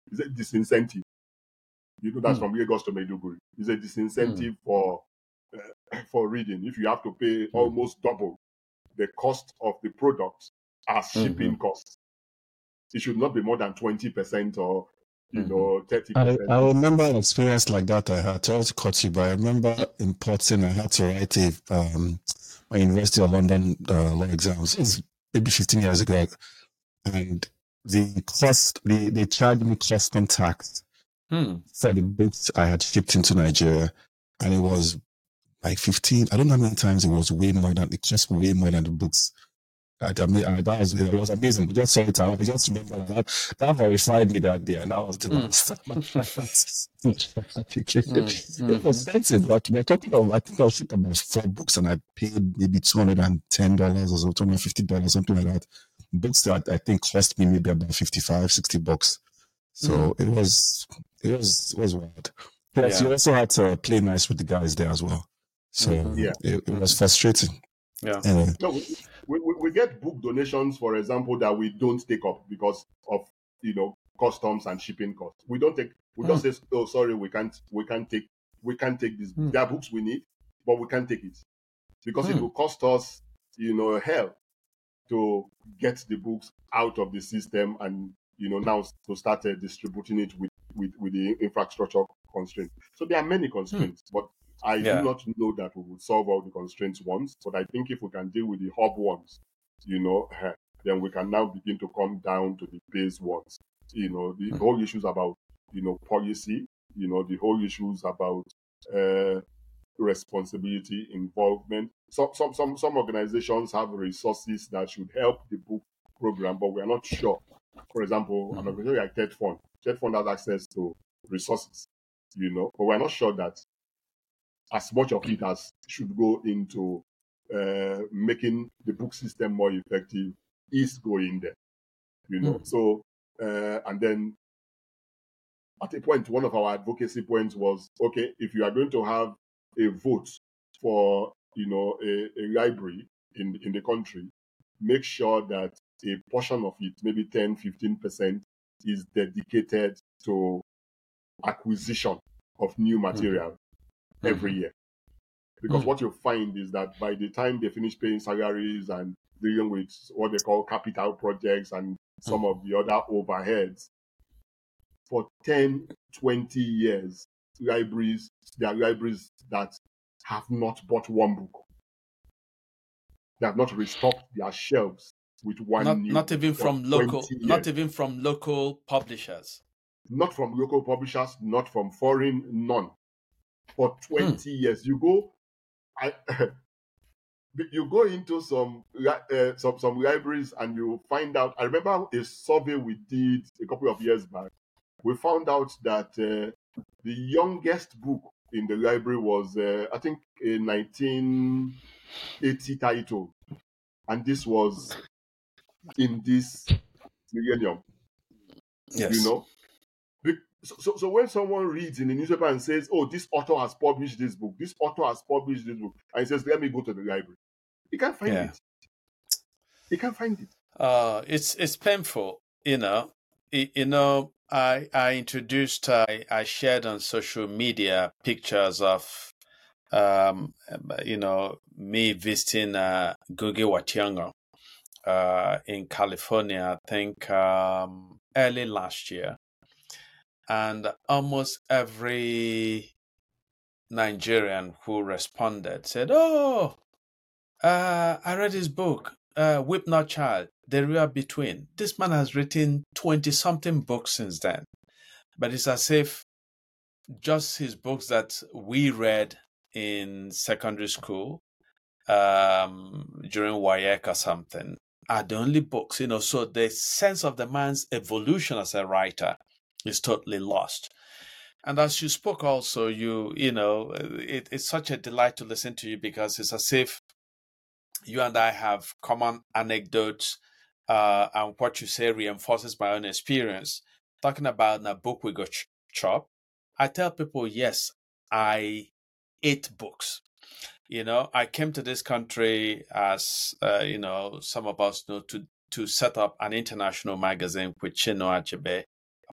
It's a disincentive. You know, that's Mm. from Lagos to Maiduguri. It's a disincentive for uh, for reading. If you have to pay almost double the cost of the product as shipping costs, it should not be more than twenty percent or, you Mhm. know, thirty I, percent. I remember an experience like that I had. Sorry to cut you, but I remember importing. I had to write a um, my University of London uh, law exams. It's maybe fifteen years ago, and the cost they they charged me custom tax Hmm. for the books I had shipped into Nigeria, and it was like fifteen. I don't know how many times it was way more than it cost way more than the books. I, I mean, I, that was, it was amazing. Just saw it out. I just remember that that verified me that day, and that was the Mm. last time. Mm. It was expensive. Like we're talking of, I think I was shipping about four books, and I paid maybe two hundred and ten dollars or so, two hundred fifty dollars, something like that. Books that I think cost me maybe about fifty-five, sixty bucks. So it was, it was, it was wild. Plus, Yeah. you also had to play nice with the guys there as well. So Mhm. Yeah. it, it was frustrating. Yeah. Anyway. No, we, we, we get book donations, for example, that we don't take up because of, you know, customs and shipping costs. We don't take. We don't say, oh, sorry, we can't. We can't take. We can't take this. Mm. There are books we need, but we can't take it because it Mm. will cost us, you know, hell to get the books out of the system and, you know, now to start uh, distributing it with, with with the infrastructure constraints. So there are many constraints, but I Yeah. do not know that we will solve all the constraints once, but I think if we can deal with the hub ones, you know, eh, then we can now begin to come down to the base ones. You know, the Mm. whole issues about, you know, policy, you know, the whole issues about uh, responsibility, involvement. Some, some, some, some organizations have resources that should help the book program, but we are not sure. For example, an organization like TED Fund, TED Fund has access to resources, you know, but we're not sure that as much of it as should go into uh, making the book system more effective is going there, you know. Mm. So, uh, and then at a point, one of our advocacy points was, okay, if you are going to have a vote for, you know, a, a library in, in the country, make sure that a portion of it, maybe ten, fifteen percent, is dedicated to acquisition of new material Mm-hmm. every year. Because Mm. what you find is that by the time they finish paying salaries and dealing with what they call capital projects and some Mm. of the other overheads, for ten, twenty years, libraries, there are libraries that have not bought one book. They have not restocked their shelves with one Not new not book even for from local, twenty years. not even from local publishers. Not from local publishers, not from foreign, none. For twenty years, you go, I, you go into some uh, some some libraries and you find out. I remember a survey we did a couple of years back. We found out that uh, the youngest book in the library was, uh, I think, a nineteen eighty title, and this was in this millennium. Yes. You know, so, so so when someone reads in the newspaper and says, "Oh, this author has published this book. This author has published this book," and he says, "Let me go to the library," he can't find Yeah. it. He can't find it. Uh, it's it's painful, you know. You, you know, I I introduced, I I shared on social media pictures of, um, you know, me visiting uh, Ngugi wa Thiong'o uh, in California, I think um, early last year, and almost every Nigerian who responded said, "Oh, uh, I read his book, uh, Weep Not Child, The Real Between. This man has written twenty-something books since then. But it's as if just his books that we read in secondary school um, during W A E C or something are the only books, you know, so the sense of the man's evolution as a writer is totally lost." And as you spoke also, you, you know, it, it's such a delight to listen to you because it's as if you and I have common anecdotes, uh, and what you say reinforces my own experience. Talking about a book we got ch- chop, I tell people, yes, I ate books. You know, I came to this country as, uh, you know, some of us know, to to set up an international magazine with Chinua Achebe,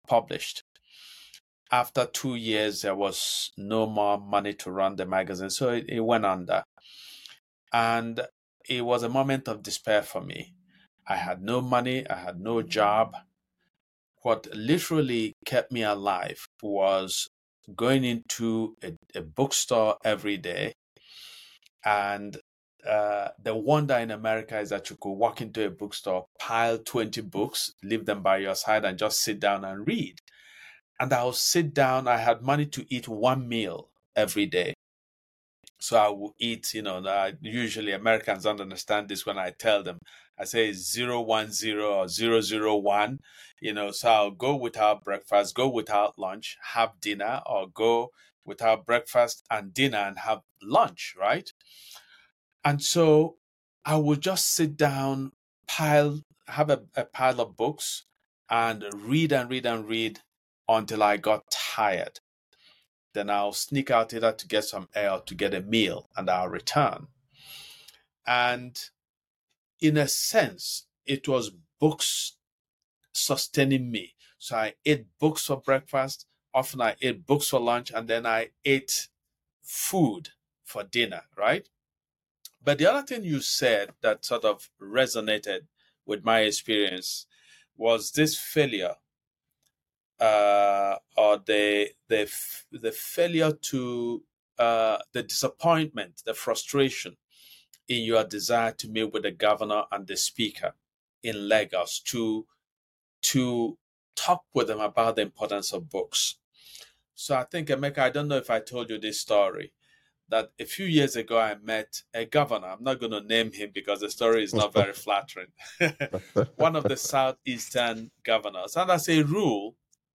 published. After two years, there was no more money to run the magazine, so it, it went under. And it was a moment of despair for me. I had no money, I had no job. What literally kept me alive was going into a, a bookstore every day. And uh, the wonder in America is that you could walk into a bookstore, pile twenty books, leave them by your side, and just sit down and read. And I would sit down. I had money to eat one meal every day. So I would eat, you know, uh, usually Americans don't understand this when I tell them. I say zero one zero or zero zero one, you know, so I'll go without breakfast, go without lunch, have dinner, or go without breakfast and dinner and have lunch, right? And so I would just sit down, pile, have a, a pile of books and read and read and read until I got tired. Then I'll sneak out either to get some air or to get a meal, and I'll return. And in a sense, it was books sustaining me. So I ate books for breakfast, often I ate books for lunch, and then I ate food for dinner, right? But the other thing you said that sort of resonated with my experience was this failure uh, or the the the failure to uh, the disappointment, the frustration in your desire to meet with the governor and the speaker in Lagos to to talk with them about the importance of books. So I think, Emeka, I don't know if I told you this story, that a few years ago I met a governor. I'm not going to name him because the story is not very flattering. One of the southeastern governors. And as a rule,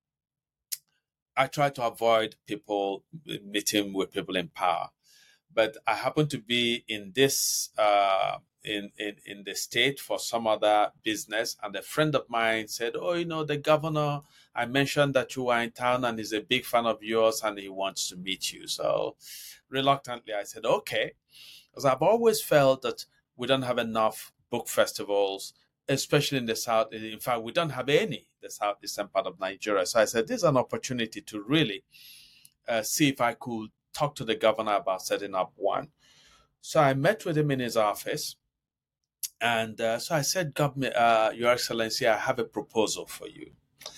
I try to avoid people meeting with people in power. But I happen to be in this uh, in, in in the state for some other business, and a friend of mine said, "Oh, you know, the governor. I mentioned that you were in town, and he's a big fan of yours, and he wants to meet you." So, reluctantly, I said, "Okay," because I've always felt that we don't have enough book festivals, especially in the south. In fact, we don't have any the southeastern part of Nigeria. So I said, "This is an opportunity to really uh, see if I could talk to the governor about setting up one." So I met with him in his office. And uh, so I said, "Government, uh, Your Excellency, I have a proposal for you."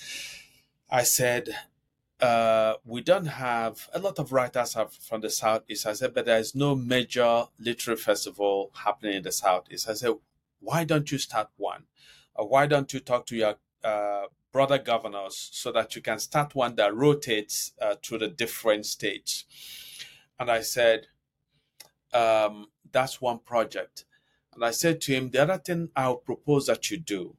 I said, uh, we don't have, a lot of writers are from the Southeast. I said, but there is no major literary festival happening in the Southeast. I said, why don't you start one? Or why don't you talk to your uh, brother governors so that you can start one that rotates uh, through the different states? And I said, um, that's one project. And I said to him, the other thing I'll propose that you do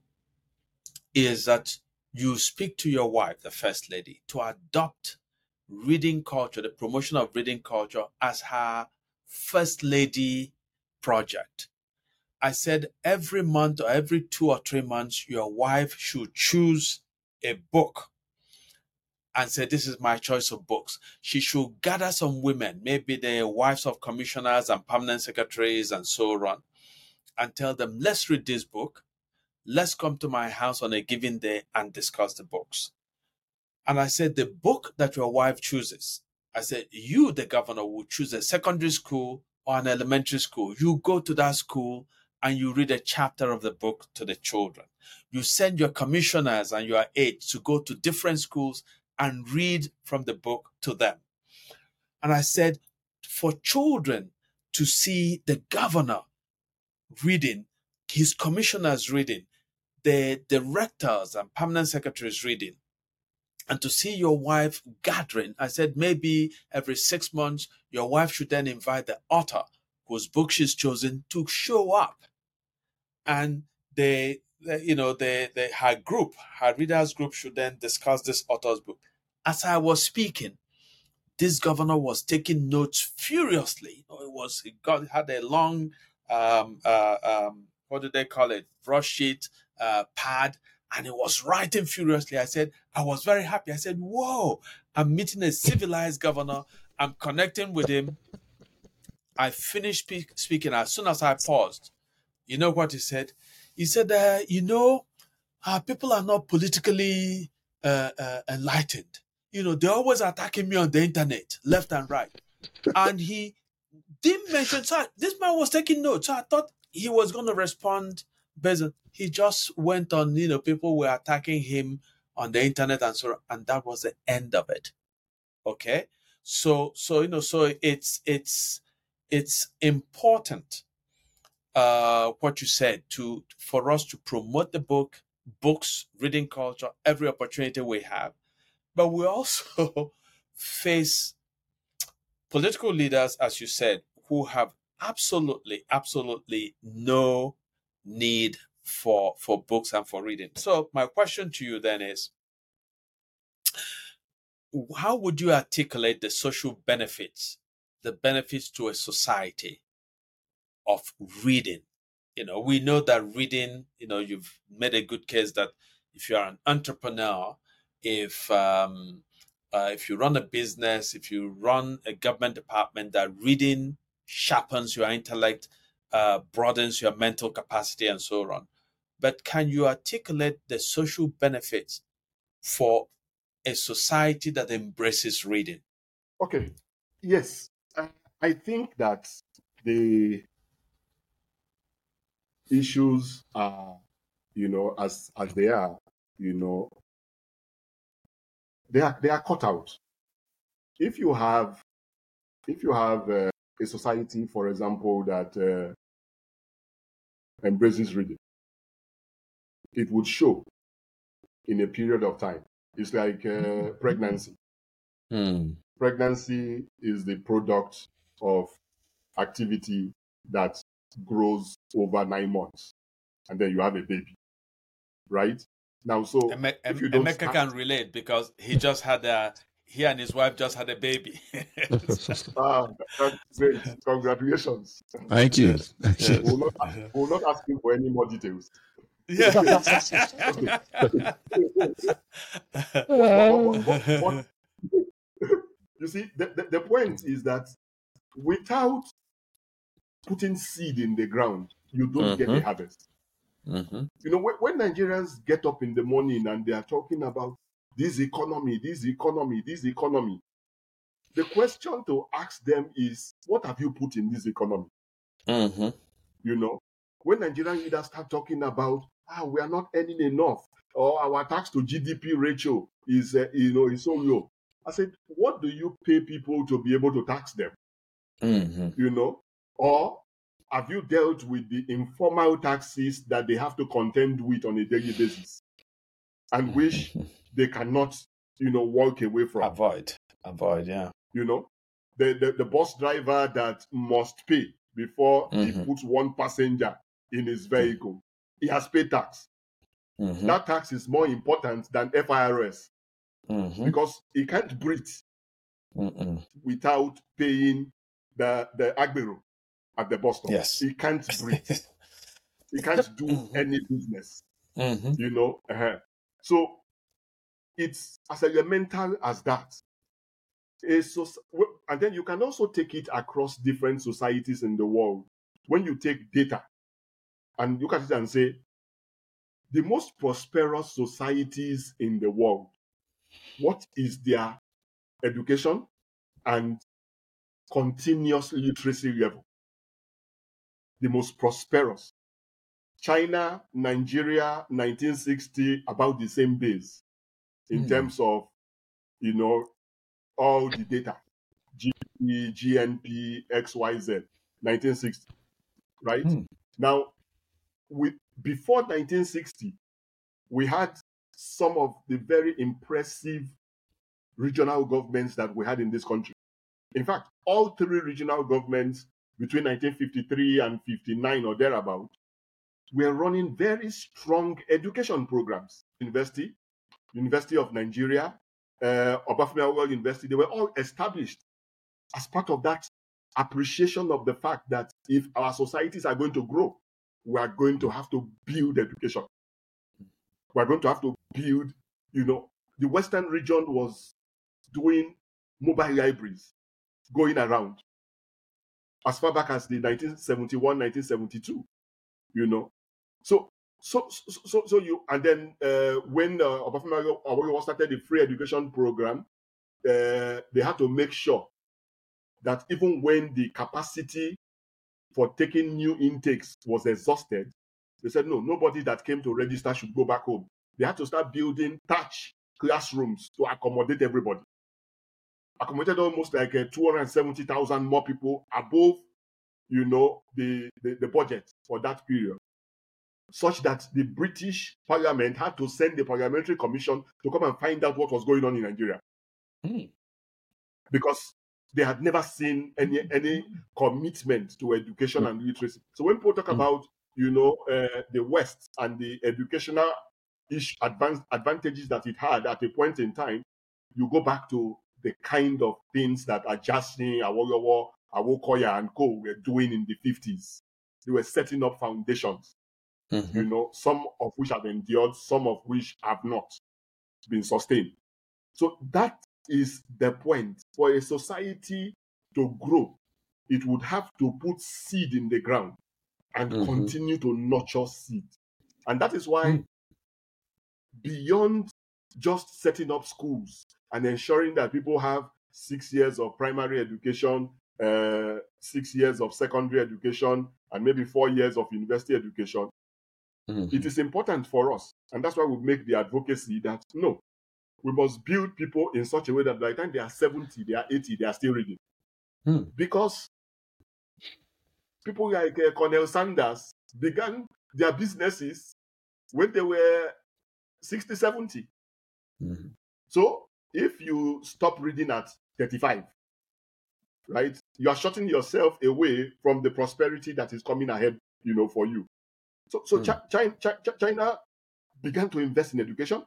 is that you speak to your wife, the First Lady, to adopt reading culture, the promotion of reading culture, as her First Lady project. I said every month or every two or three months, your wife should choose a book and say, this is my choice of books. She should gather some women, maybe the wives of commissioners and permanent secretaries and so on, and tell them, let's read this book. Let's come to my house on a given day and discuss the books. And I said, the book that your wife chooses, I said, you, the governor, will choose a secondary school or an elementary school. You go to that school and you read a chapter of the book to the children. You send your commissioners and your aides to go to different schools and read from the book to them. And I said, for children to see the governor reading, his commissioners reading, the directors and permanent secretaries reading, and to see your wife gathering, I said maybe every six months, your wife should then invite the author whose book she's chosen to show up. And they, they you know, they, they, her group, her readers group should then discuss this author's book. As I was speaking, this governor was taking notes furiously. You know, it was, it got, had a long, um, uh, um, what do they call it? Brush sheet, uh, pad. And he was writing furiously. I said, I was very happy. I said, whoa, I'm meeting a civilized governor. I'm connecting with him. I finished speak, speaking. As soon as I paused, you know what he said? He said, uh, you know, uh, people are not politically uh, uh, enlightened. You know, they're always attacking me on the internet, left and right. And he didn't mention, so I, this man was taking notes. So I thought he was going to respond based on, he just went on, you know, people were attacking him on the internet and so, and that was the end of it. Okay. So, so, you know, so it's, it's, it's important, uh, what you said to, for us to promote the book, books, reading culture, every opportunity we have. But we also face political leaders, as you said, who have absolutely, absolutely no need for for books and for reading. So my question to you then is, how would you articulate the social benefits, the benefits to a society of reading? You know, we know that reading, you know, you've made a good case that if you are an entrepreneur, if um, uh, if you run a business, if you run a government department, that reading sharpens your intellect, uh, broadens your mental capacity, and so on. But can you articulate the social benefits for a society that embraces reading? Okay. Yes. Uh, I think that the issues are, you know, as as they are, you know, they are they are cut out. If you have if you have uh, a society, for example, that uh, embraces reading, it would show in a period of time. It's like uh, pregnancy. Hmm. Pregnancy is the product of activity that grows over nine months, and then you have a baby, right? Now, so Eme- if Em- you don't Emeka start, can relate because he just had a he and his wife just had a baby. ah, that's great, congratulations. Thank you. Yes. Thank you. Yes. We'll not, we'll not ask you for any more details. Yeah. Okay. But, but, but, but, but you see, the, the, the point is that without putting seed in the ground, you don't get a Mhm. harvest. Mhm. You know, when, when Nigerians get up in the morning and they are talking about this economy, this economy, this economy, the question to ask them is, what have you put in this economy? Mhm. You know, when Nigerian leaders start talking about, ah, we are not earning enough, or our tax to G D P ratio is, uh, you know, is so low. I said, what do you pay people to be able to tax them? Mhm. You know, or have you dealt with the informal taxes that they have to contend with on a daily basis, and which they cannot, you know, walk away from? Avoid. Avoid. Yeah. You know, the, the, the bus driver that must pay before he Mhm. puts one passenger in his vehicle, he has paid tax. Mhm. That tax is more important than F I R S Mhm. because he can't breathe Mhm. without paying the, the agbero at the bus stop. Yes. He can't breathe. He can't do Mhm. any business, Mhm. you know. Uh-huh. So it's as elemental as that. It's so, and then you can also take it across different societies in the world. When you take data and look at it and say, the most prosperous societies in the world, what is their education and continuous literacy level? The most prosperous. China, Nigeria, nineteen sixty, about the same base in Mm. terms of, you know, all the data. G D P, G N P, X Y Z, nineteen sixty, right? Mm. Now, we, before nineteen sixty, we had some of the very impressive regional governments that we had in this country. In fact, all three regional governments between nineteen fifty-three and fifty-nine or thereabout were running very strong education programs. University, University of Nigeria, uh, Obafemi Awolowo University, they were all established as part of that appreciation of the fact that if our societies are going to grow, we are going to have to build education. We're going to have to build, you know, the Western region was doing mobile libraries going around as far back as the nineteen seventy-one, nineteen seventy-two, you know. So So, so, so, so you, and then uh, when uh, Obafemi Awolowo started the free education program, uh, they had to make sure that even when the capacity for taking new intakes was exhausted, they said, no, nobody that came to register should go back home. They had to start building touch classrooms to accommodate everybody. Accommodated almost like uh, two hundred seventy thousand more people above, you know, the, the, the budget for that period, such that the British Parliament had to send the Parliamentary Commission to come and find out what was going on in Nigeria. Mm. Because they had never seen any any commitment to education and literacy. So when people talk about, you know, uh, the West and the educational ish advanced advantages that it had at a point in time, you go back to the kind of things that Ajasni, Awolowo, Awokoya, and co were doing in the fifties. They were setting up foundations, Mm-hmm. you know, some of which have endured, some of which have not been sustained. So that is the point. For a society to grow, it would have to put seed in the ground and Mhm. continue to nurture seed. And that is why, Mm. beyond just setting up schools and ensuring that people have six years of primary education, uh, six years of secondary education, and maybe four years of university education, Mhm. it is important for us. And that's why we make the advocacy that, no, we must build people in such a way that by the time they are seventy, they are eighty, they are still reading. Mm. Because people like uh, Colonel Sanders began their businesses when they were sixty, seventy. Mhm. So if you stop reading at thirty-five, right, you are shutting yourself away from the prosperity that is coming ahead, you know, for you. So, so Mm. Chi- Chi- Chi- China began to invest in education,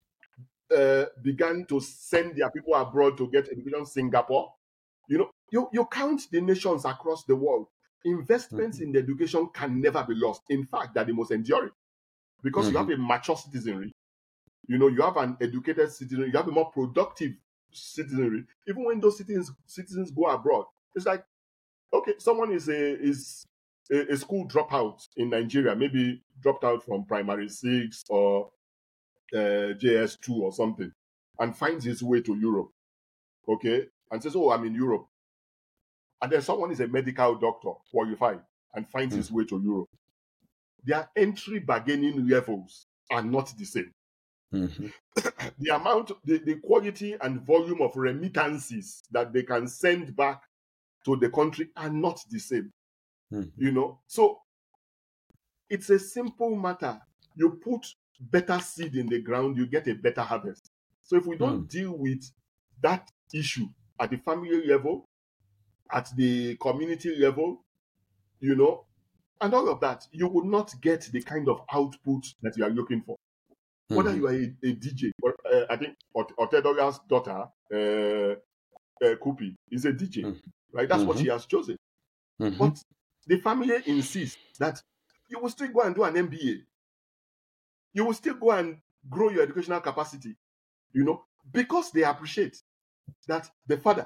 uh, began to send their people abroad to get education. Singapore, you know, you, you count the nations across the world. Investments Mhm. in education can never be lost. In fact, they're the most enduring because you have a mature citizenry. You know, you have an educated citizen, you have a more productive citizenry. Even when those citizens citizens go abroad, it's like, okay, someone is a is a, a school dropout in Nigeria, maybe dropped out from primary six or uh, J S two or something, and finds his way to Europe, okay, and says, oh, I'm in Europe. And then someone is a medical doctor, qualified, and finds his way to Europe. Their entry bargaining levels are not the same. Mhm. The amount, the, the quality and volume of remittances that they can send back to the country are not the same. Mhm. You know, so it's a simple matter. You put better seed in the ground, you get a better harvest. So if we don't Mm. deal with that issue at the family level, at the community level, you know, and all of that, you will not get the kind of output that you are looking for. Whether Mhm. you are a, a D J, or, uh, I think Ot- Otedola's daughter, uh, uh, Kupi, is a D J, Mm. right? That's what Mhm. she has chosen. Mhm. But the family insists that you will still go and do an M B A. You will still go and grow your educational capacity, you know, because they appreciate that the father,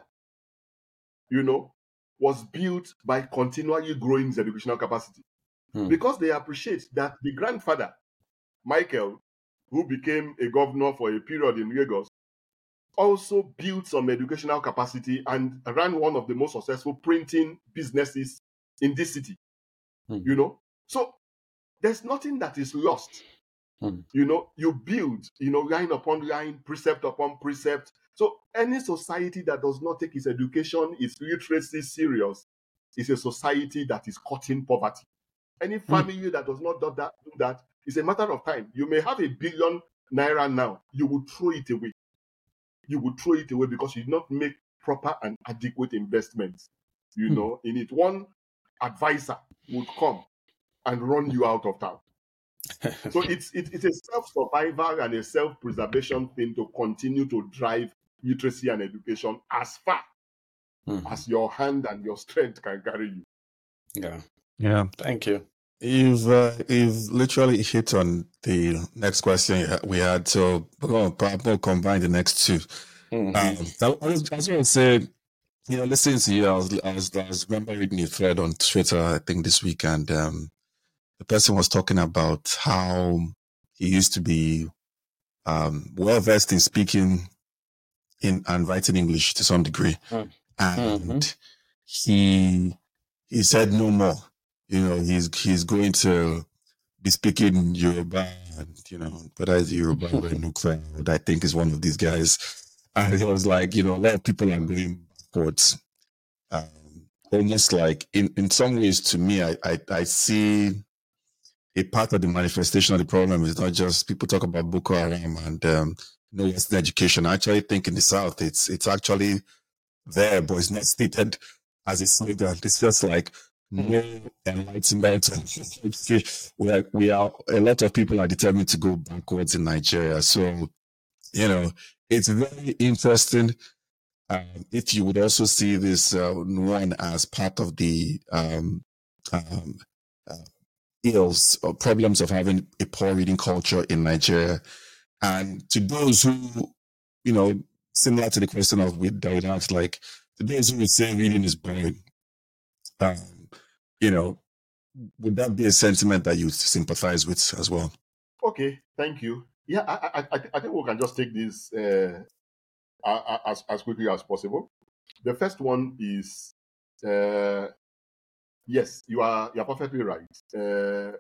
you know, was built by continually growing his educational capacity. Mm. Because they appreciate that the grandfather, Michael, who became a governor for a period in Lagos, also built some educational capacity and ran one of the most successful printing businesses in this city. Mm. You know, so there's nothing that is lost. Mm. You know, you build, you know, line upon line, precept upon precept. So any society that does not take its education, its literacy serious, is a society that is cutting poverty. Any family that does not do that, do that, it's a matter of time. You may have a billion naira now, you will throw it away. You will throw it away because you did not make proper and adequate investments, you Hmm. know, in it. One advisor would come and run you out of town. So it's it, it's a self-survival and a self-preservation thing to continue to drive literacy and education as far Mhm. as your hand and your strength can carry you. Yeah. Yeah. Thank you. You've uh, you've literally hit on the next question you ha- we had, so we're going to probably combine the next two. Mhm. Um, I was, I was going to say, you know, listening to you, I was, I was, I was remember reading your thread on Twitter, I think this week, and um, the person was talking about how he used to be um, well versed in speaking in and writing English to some degree, Mm. and Mhm. he he said no more. You know, he's he's going to be speaking Yoruba, and you know, whether it's Yoruba or Nukra, I think is one of these guys. And he was like, you know, a lot of people are going backwards. Um, almost like in, in some ways, to me, I, I I see a part of the manifestation of the problem is not just people talk about Boko Haram and um, no Western education. I actually think in the South, it's it's actually there, but it's not stated as a slogan. It's just like no enlightenment. we are, we are, a lot of people are determined to go backwards in Nigeria. So, you know, it's very interesting. Um, if you would also see this uh, one as part of the um, um, uh, ills or problems of having a poor reading culture in Nigeria. And to those who, you know, similar to the question of with that would ask, like, to those who would say reading is boring, um, you know, would that be a sentiment that you sympathize with as well? Okay, thank you. Yeah, I, I, I, I think we can just take this uh, as, as quickly as possible. The first one is, uh, yes, you are you are perfectly right. Uh,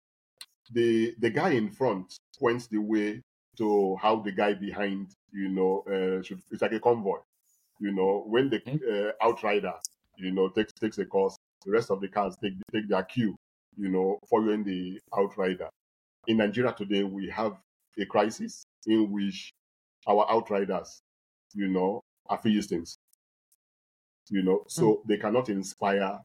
the the guy in front points the way to how the guy behind, you know, uh, should. It's like a convoy. You know, when the uh, outrider, you know, takes takes a course, the rest of the cars take take their cue, you know, following the outrider. In Nigeria today, we have a crisis in which our outriders, you know, are Philistines, you know, so they cannot inspire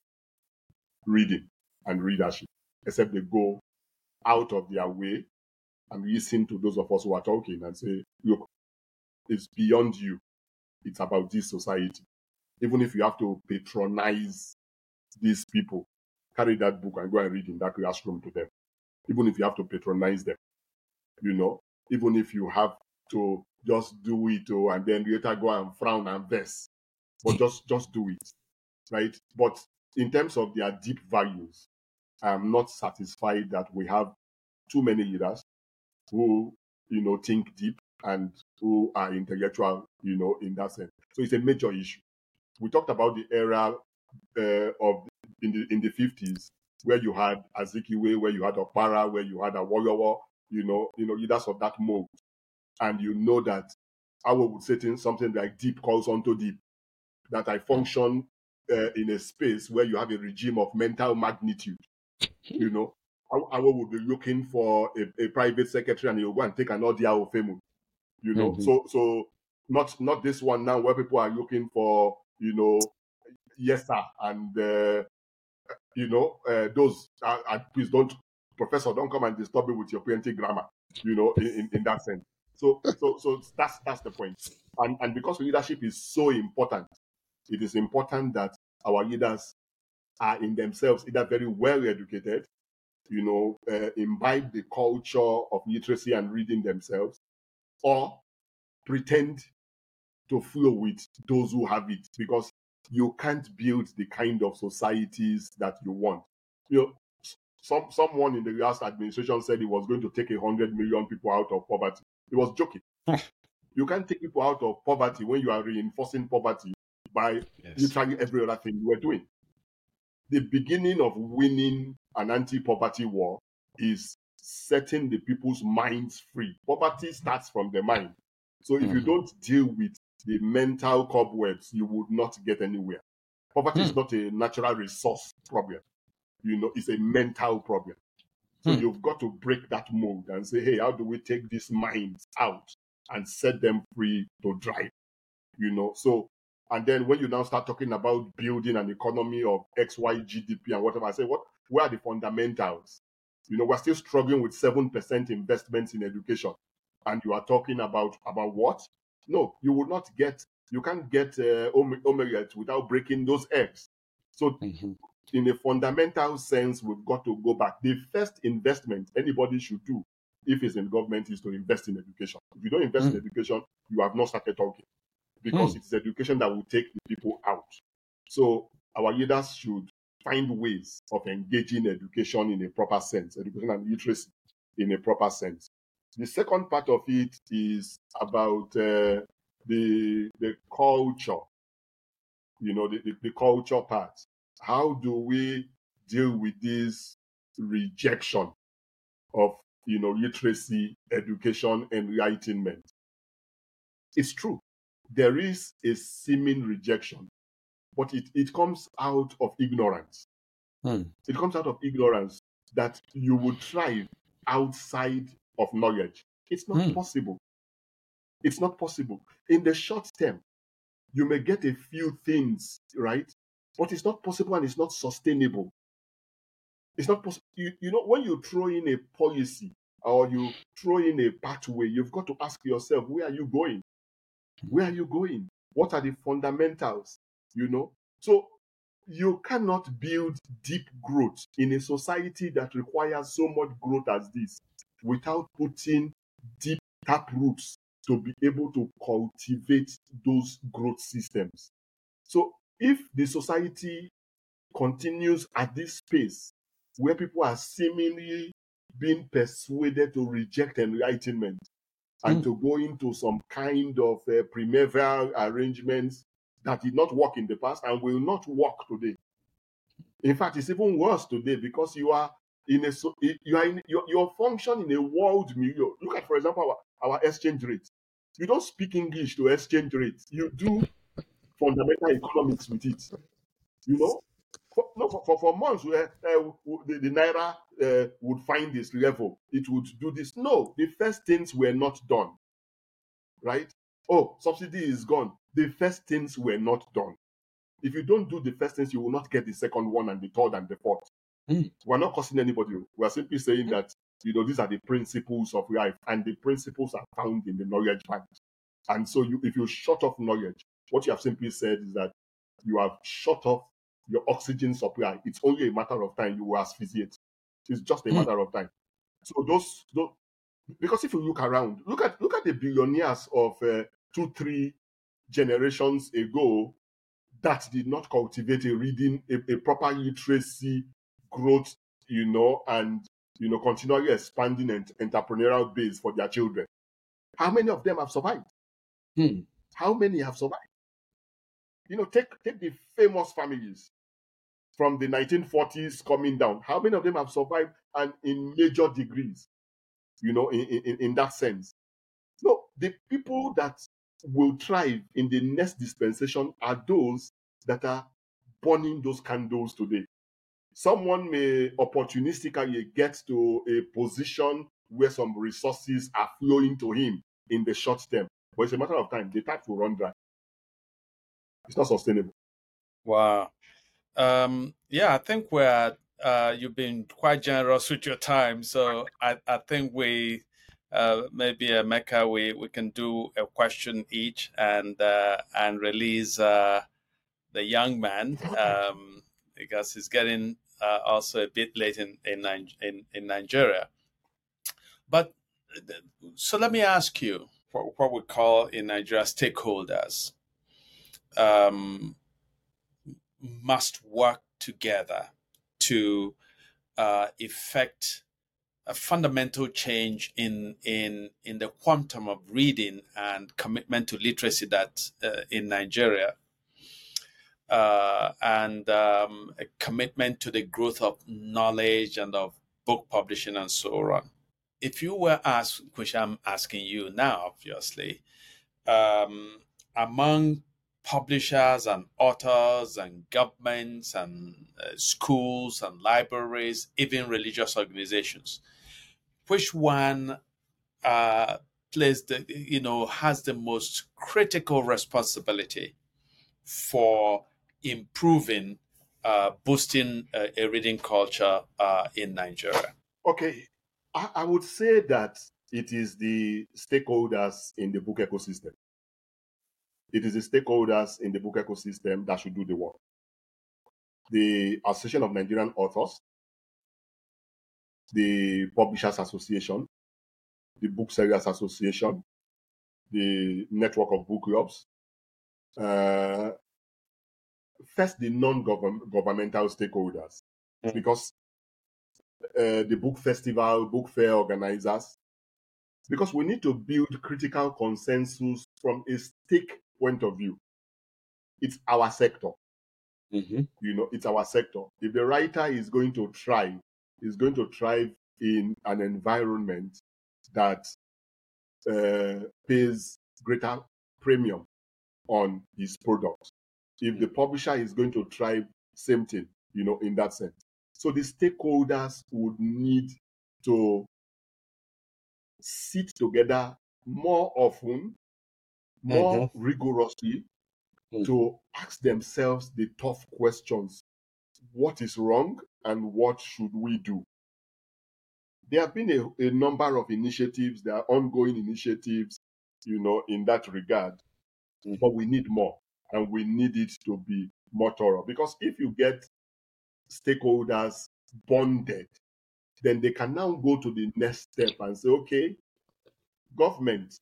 reading and readership except they go out of their way and listen to those of us who are talking and say, look, it's beyond you. It's about this society. Even if you have to patronize these people, carry that book and go and read in that classroom to them. Even if you have to patronize them, you know, even if you have to just do it oh, and then later go and frown and vex, but just just do it, right? But in terms of their deep values, I'm not satisfied that we have too many leaders who, you know, think deep and who are intellectual, you know, in that sense. So it's a major issue. We talked about the era uh, of in the in the fifties where you had Azikiwe, where you had Okpara, where you had Awolowo, you know, you know, leaders of that mode. And you know that I would say things, something like deep calls onto deep, that I function uh, in a space where you have a regime of mental magnitude. You know, I, I would be looking for a, a private secretary and you go and take an audio of him. You know, Mhm. so so not not this one now where people are looking for, you know, yes sir, and uh, you know, uh, those uh, uh, please don't, professor, don't come and disturb me with your plenty grammar, you know, in, in, in that sense. So so so that's that's the point. And and because leadership is so important, it is important that our leaders are in themselves either very well educated, you know, uh, imbibe the culture of literacy and reading themselves, or pretend to flow with those who have it, because you can't build the kind of societies that you want. You know, some someone in the last administration said he was going to take a hundred million people out of poverty. He was joking. You can't take people out of poverty when you are reinforcing poverty by Yes. literally every other thing you are doing. The beginning of winning an anti-poverty war is setting the people's minds free. Poverty starts from the mind. So if you Mhm. don't deal with the mental cobwebs, you would not get anywhere. Poverty is Hmm. not a natural resource problem. You know, it's a mental problem. So Hmm. you've got to break that mold and say, hey, how do we take these minds out and set them free to drive? You know, so, and then when you now start talking about building an economy of X Y G D P and whatever, I say, what, where are the fundamentals? You know, we're still struggling with seven percent investments in education. And you are talking about, about what? No, you will not get, you can't get uh, omelette without breaking those eggs. So Mhm. in a fundamental sense, we've got to go back. The first investment anybody should do, if it's in government, is to invest in education. If you don't invest in Hmm. education, you have not started talking, because Hmm. it's education that will take the people out. So our leaders should find ways of engaging education in a proper sense, education and literacy in a proper sense. The second part of it is about uh, the the culture, you know, the, the, the culture part. How do we deal with this rejection of, you know, literacy, education, and enlightenment? It's true. There is a seeming rejection, but it, it comes out of ignorance. Hmm. It comes out of ignorance that you would thrive outside of knowledge. It's not Hmm. possible. It's not possible. In the short term, you may get a few things, right? But it's not possible and it's not sustainable. It's not possible. You, you know, when you throw in a policy or you throw in a pathway, you've got to ask yourself, where are you going? Where are you going? What are the fundamentals? You know? So you cannot build deep growth in a society that requires so much growth as this without putting deep tap roots to be able to cultivate those growth systems. So if the society continues at this pace where people are seemingly being persuaded to reject enlightenment and Mm. to go into some kind of uh, primeval arrangements that did not work in the past and will not work today. In fact, it's even worse today because you are in a so you are in your, your function in a world milieu. Look at, for example, our, our exchange rate. You don't speak English to exchange rate. You do fundamental economics with it. You know, for, no, for, for, for months where uh, the, the naira uh, would find this level, it would do this. No, the first things were not done. Right? Oh, subsidy is gone. The first things were not done. If you don't do the first things, you will not get the second one and the third and the fourth. Mm. We're not cursing anybody. We're simply saying that, you know, these are the principles of life, and the principles are found in the knowledge bank. And so you, if you shut off knowledge, what you have simply said is that you have shut off your oxygen supply. It's only a matter of time you will asphyxiate. It's just a Mm. matter of time. So those, those because if you look around, look at look at the billionaires of uh, two, three generations ago that did not cultivate a reading, a, a proper literacy growth, you know, and you know, continually expanding an entrepreneurial base for their children. How many of them have survived? Hmm. How many have survived? You know, take take the famous families from the nineteen forties coming down. How many of them have survived and in major degrees? You know, in, in, in that sense. No, the people that will thrive in the next dispensation are those that are burning those candles today. Someone may opportunistically get to a position where some resources are flowing to him in the short term, but it's a matter of time. The tap will run dry. It's not sustainable. Wow. Um, yeah, I think we're, uh, you've been quite generous with your time. So I, I think we, uh, maybe Emeka, we, we can do a question each and, uh, and release, uh, the young man, um, because he's getting, uh, also a bit late in, in, in, in Nigeria. But so let me ask you what, what we call in Nigeria stakeholders. Um, must work together to uh, effect a fundamental change in in in the quantum of reading and commitment to literacy that uh, in Nigeria, uh, and um, a commitment to the growth of knowledge and of book publishing and so on. If you were asked, which I'm asking you now, obviously, um, among publishers and authors and governments and uh, schools and libraries, even religious organizations, which one uh, plays the, you know, has the most critical responsibility for improving, uh, boosting uh, a reading culture uh, in Nigeria? Okay, I, I would say that it is the stakeholders in the book ecosystem. It is the stakeholders in the book ecosystem that should do the work. The Association of Nigerian Authors, the Publishers Association, the Booksellers Association, the Network of Book Clubs, uh, first the non-governmental stakeholders, Mm. because uh, the book festival, book fair organizers, because we need to build critical consensus from a stake point of view. It's our sector, Mm-hmm. you know, it's our sector. If the writer is going to thrive, is going to thrive in an environment that uh, pays greater premium on his product. If the publisher is going to thrive, same thing, you know, in that sense. So the stakeholders would need to sit together more often, more Mm-hmm. rigorously, Mm. to ask themselves the tough questions. What is wrong and what should we do? There have been a, a number of initiatives, there are ongoing initiatives, you know, in that regard, Mhm. but we need more, and we need it to be more thorough. Because if you get stakeholders bonded, then they can now go to the next step and say, okay, government,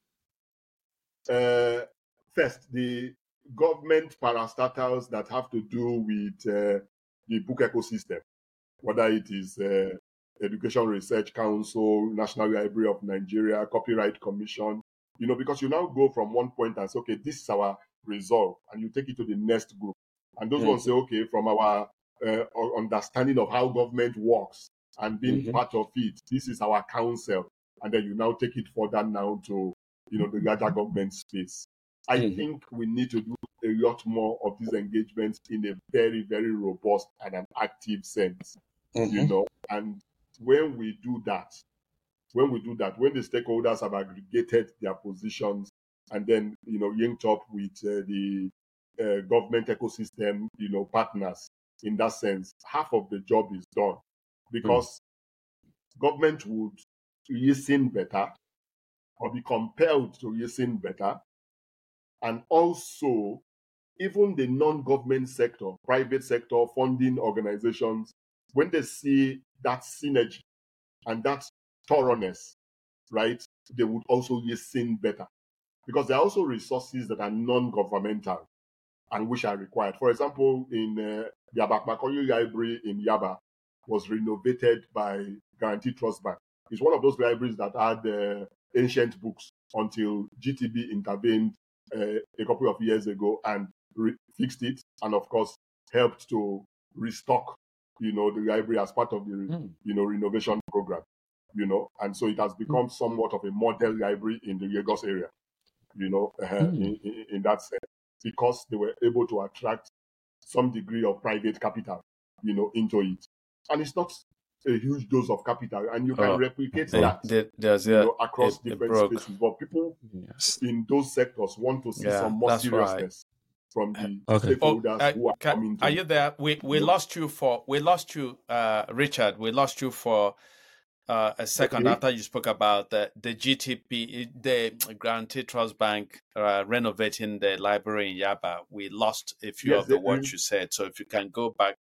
uh, first, the government parastatals that have to do with uh, the book ecosystem, whether it is uh, Education Research Council, National Library of Nigeria, Copyright Commission, you know, because you now go from one point and say, okay, this is our resolve, and you take it to the next group. And those Mhm. ones say, okay, from our uh, understanding of how government works and being Mhm. part of it, this is our council. And then you now take it further now to, you know, the larger government space. I Mhm. think we need to do a lot more of these engagements in a very, very robust and an active sense, you Mhm. know. And when we do that, when we do that, when the stakeholders have aggregated their positions and then, you know, linked up with uh, the uh, government ecosystem, you know, partners, in that sense, half of the job is done, because government would listen better or be compelled to listen better. And also, even the non-government sector, private sector, funding organizations, when they see that synergy and that thoroughness, right, they would also listen better. Because there are also resources that are non-governmental and which are required. For example, in uh, the Abakmakoli Library in Yaba was renovated by Guarantee Trust Bank. It's one of those libraries that had uh, ancient books until G T B intervened uh, a couple of years ago and re- fixed it, and of course helped to restock, you know, the library as part of the, Mm. you know, renovation program, you know, and so it has become somewhat of a model library in the Lagos area, you know, uh, Mm. in, in, in that sense, because they were able to attract some degree of private capital, you know, into it. And it's not a huge dose of capital, and you can Oh, replicate eh, that, there- there's you a know, it, across it different broke. spaces. But people Yes. in those sectors want to see Yeah, some more that's why. seriousness from the Okay. Oh, stakeholders uh, who are ca- coming to. are you there? We we you know, lost you for we lost you, uh, Richard. We lost you for uh, a second okay. after you spoke about the the G T P, the Guarantee Trust Bank uh, renovating the library in Yaba. We lost a few Yes. of the they- words you said. So if you can go back.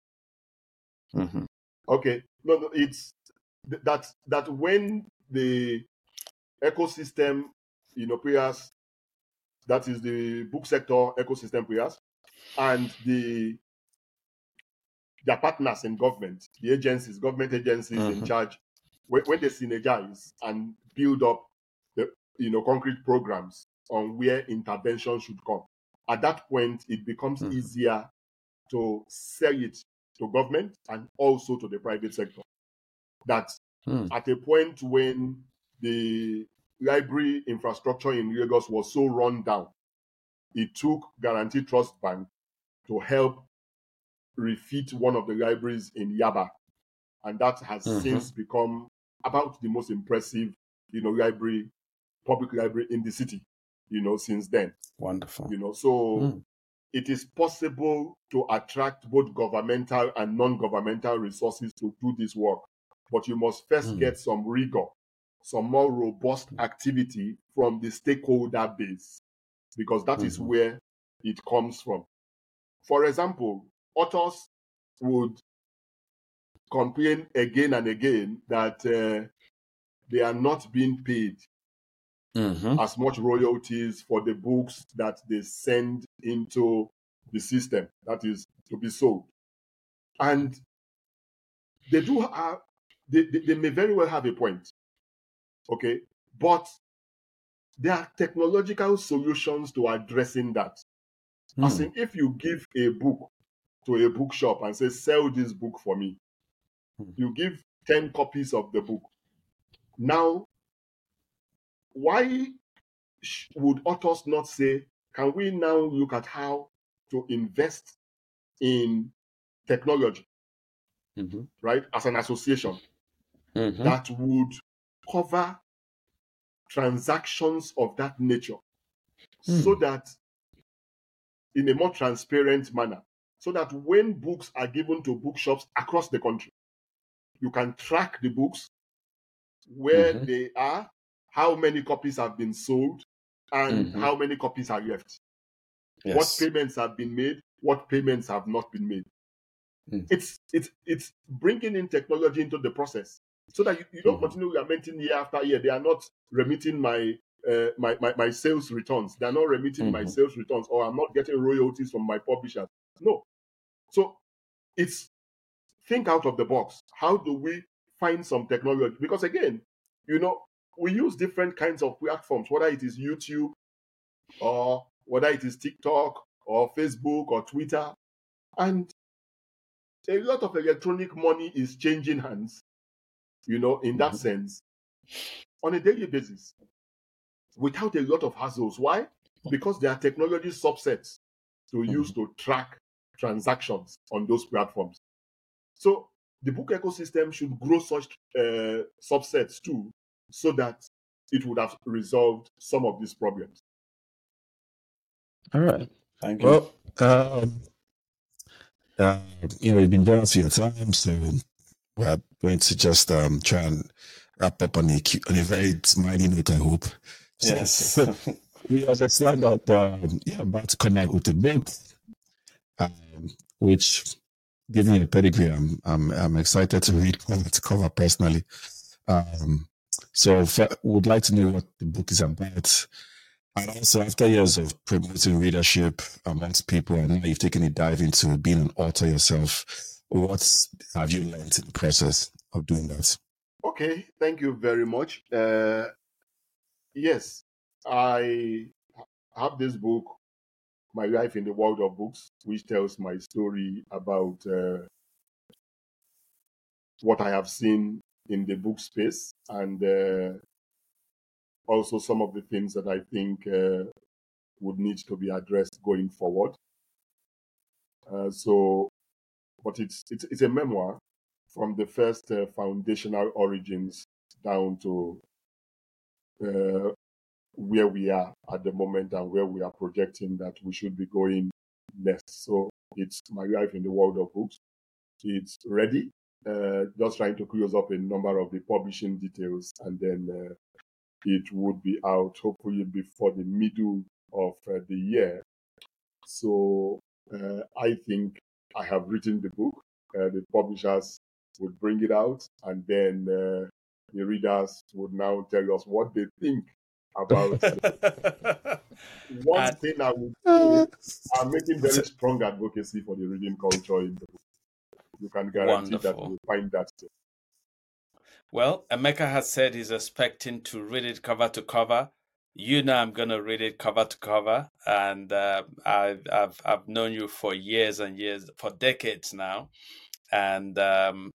Mhm. Okay. No, no, it's th- that that when the ecosystem, you know, players, that is the book sector ecosystem players, and the their partners in government, the agencies, government agencies in Mhm. charge, when, when they synergize and build up the, you know, concrete programs on where intervention should come, at that point it becomes Mhm. easier to sell it to government and also to the private sector. That Mm. at a point when the library infrastructure in Lagos was so run down, it took Guarantee Trust Bank to help refit one of the libraries in Yaba, and that has Mhm. since become about the most impressive, you know, library, public library in the city, you know, since then, Wonderful. you know. So Mm. it is possible to attract both governmental and non-governmental resources to do this work, but you must first Mm. get some rigor, some more robust activity from the stakeholder base, because that is Mhm. where it comes from. For example, authors would complain again and again that uh, they are not being paid Mhm. as much royalties for the books that they send into the system that is to be sold. And they do have, they, they, they may very well have a point, okay? But there are technological solutions to addressing that. Hmm. As in, if you give a book to a bookshop and say, sell this book for me, Hmm. you give ten copies of the book. Now, why sh- would authors not say, can we now look at how to invest in technology, Mm-hmm. right, as an association Mm-hmm. that would cover transactions of that nature, so Hmm. that in a more transparent manner, so that when books are given to bookshops across the country, you can track the books, where Mm-hmm. they are, how many copies have been sold, and Mm-hmm. how many copies are left. What Yes. payments have been made, what payments have not been made. Mm. It's it's it's bringing in technology into the process, so that you, you don't Mhm. continue lamenting year after year. They are not remitting my uh, my, my my sales returns. They are not remitting my Mhm. sales returns, or I'm not getting royalties from my publishers. No. So it's think out of the box. How do we find some technology? Because again, you know, we use different kinds of platforms, whether it is YouTube or whether it is TikTok or Facebook or Twitter, and a lot of electronic money is changing hands, you know, in that Mhm. sense, on a daily basis, without a lot of hassles. Why? Because there are technology subsets to use to track transactions on those platforms. So the book ecosystem should grow such uh, subsets too, so that it would have resolved some of these problems. All right. Thank you. Well, um, uh, you know, you've been generous for your time, so we're going to just um try and wrap up on a cu- on a very smiley note, I hope. So, Yes. we understand that um, you're about to connect with the book, um, which, given your pedigree, I'm I'm I'm excited to read cover to cover personally. Um, so f- would like to know what the book is about. And also, after years of promoting readership amongst people, and now you've taken a dive into being an author yourself, what have you learned in the process of doing that? Okay, thank you very much. Uh, yes, I have this book, My Life in the World of Books, which tells my story about uh, what I have seen in the book space, and uh, also some of the things that I think uh, would need to be addressed going forward. Uh, so, but it's, it's it's a memoir from the first uh, foundational origins down to uh, where we are at the moment and where we are projecting that we should be going next. So it's My Life in the World of Books. It's ready. Uh, just trying to close up a number of the publishing details, and then uh, it would be out hopefully before the middle of uh, the year. So uh, I think I have written the book. Uh, the publishers would bring it out, and then uh, the readers would now tell us what they think about the one And thing I would say. Uh, I'm making very strong advocacy for the reading culture in the book. You can guarantee that you wonderful. will find that. Well, Emeka has said he's expecting to read it cover to cover. You know, I'm gonna read it cover to cover, and uh, I've I've I've known you for years and years, for decades now, and um,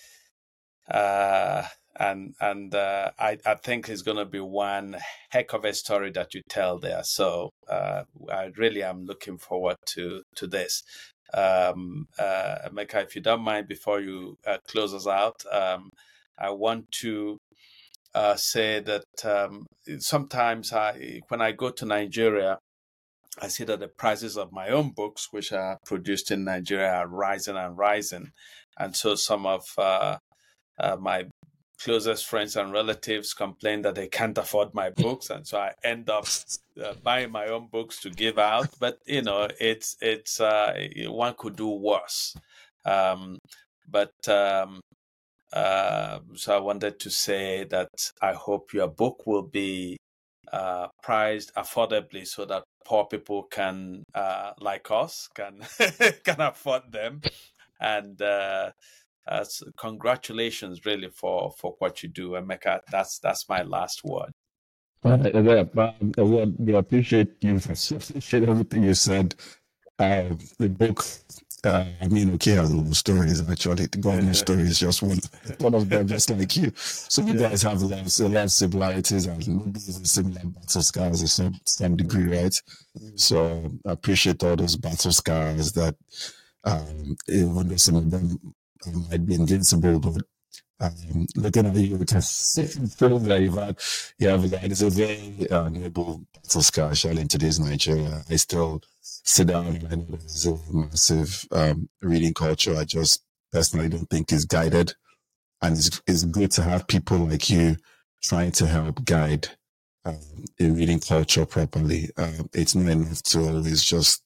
uh, and and uh, I I think it's gonna be one heck of a story that you tell there. So uh, I really am looking forward to to this. Um, uh, Emeka, if you don't mind, before you uh, close us out, um, I want to uh, say that um, sometimes I, when I go to Nigeria, I see that the prices of my own books, which are produced in Nigeria, are rising and rising, and so some of uh, uh, my closest friends and relatives complain that they can't afford my books, and so I end up uh, buying my own books to give out. But you know, it's it's uh, one could do worse. Um, but um, uh, so I wanted to say that I hope your book will be uh, priced affordably so that poor people can, uh, like us, can can afford them. And uh, uh, so congratulations, really, for for what you do, Emeka. That's that's my last word. Uh, yeah, but, um, well, we appreciate you. Appreciate everything you said. Uh, the book, uh, I mean, okay, has a lot of stories. Actually, the government story is just one, one of them, just like you. So you guys have a lot of, a lot of similarities and maybe even similar battle scars to some some degree, right? So I appreciate all those battle scars that, um, even though some of them might be invincible, but um, looking at you, we can feel that you've had, you have like, it's a very uh, noble battle scar, actually, in today's Nigeria. I still sit down and I know there's a massive um, reading culture. I just personally don't think is guided. And it's, it's good to have people like you trying to help guide um, a reading culture properly. Um, it's not enough to always just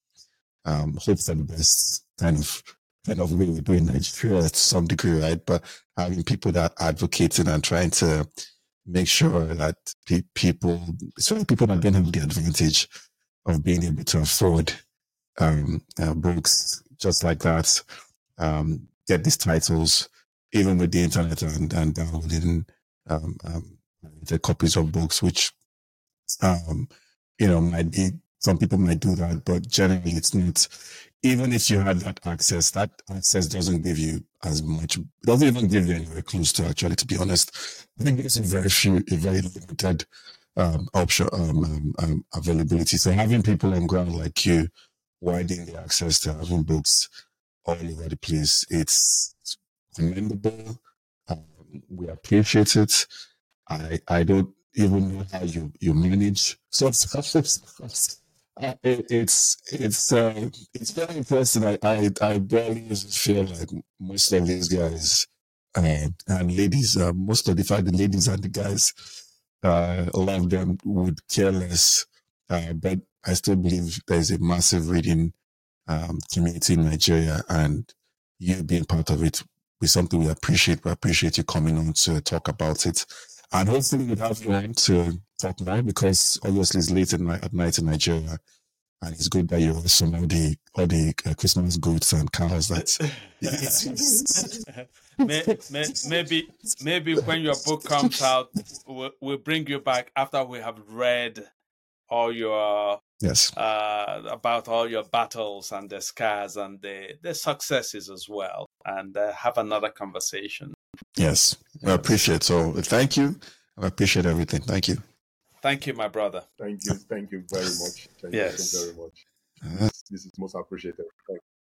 um, hope for the best kind of kind of way we do in Nigeria to some degree, right? But having people that are advocating and trying to make sure that pe- people, especially people that don't have the advantage of being able to afford um, uh, books just like that, um, get these titles, even with the internet and, and downloading um, um, the copies of books, which, um, you know, might be, some people might do that, but generally it's not. Even if you had that access, that access doesn't give you as much, doesn't even give you anywhere close to, actually, to be honest. I think it's a very few, a very limited um, option, um, um, um, availability. So having people on ground like you, widening the access to having books all over the place, it's commendable. Um, we appreciate it. I, I don't even know how you, you manage such stuff. Uh, it, it's it's uh, it's very interesting. I, I I barely feel like most of these guys uh, and ladies, uh, most of the fact the ladies and the guys, uh, a lot of them would care less. Uh, but I still believe there's a massive reading um, community in Nigeria, and you being part of it is something we appreciate. We appreciate you coming on to talk about it. And hopefully we'll have you on to talk now, because obviously it's late at night, at night in Nigeria. And it's good that you also know the all the uh, Christmas goods and cars that. may, may, maybe maybe when your book comes out, we'll, we'll bring you back after we have read all your yes uh, about all your battles and the scars and the the successes as well, and uh, have another conversation. Yes, yes. I appreciate. So thank you. I appreciate everything. Thank you. Thank you, my brother. Thank you. Thank you very much. Thank yes. you so very much. Uh, this is most appreciated. Thank you.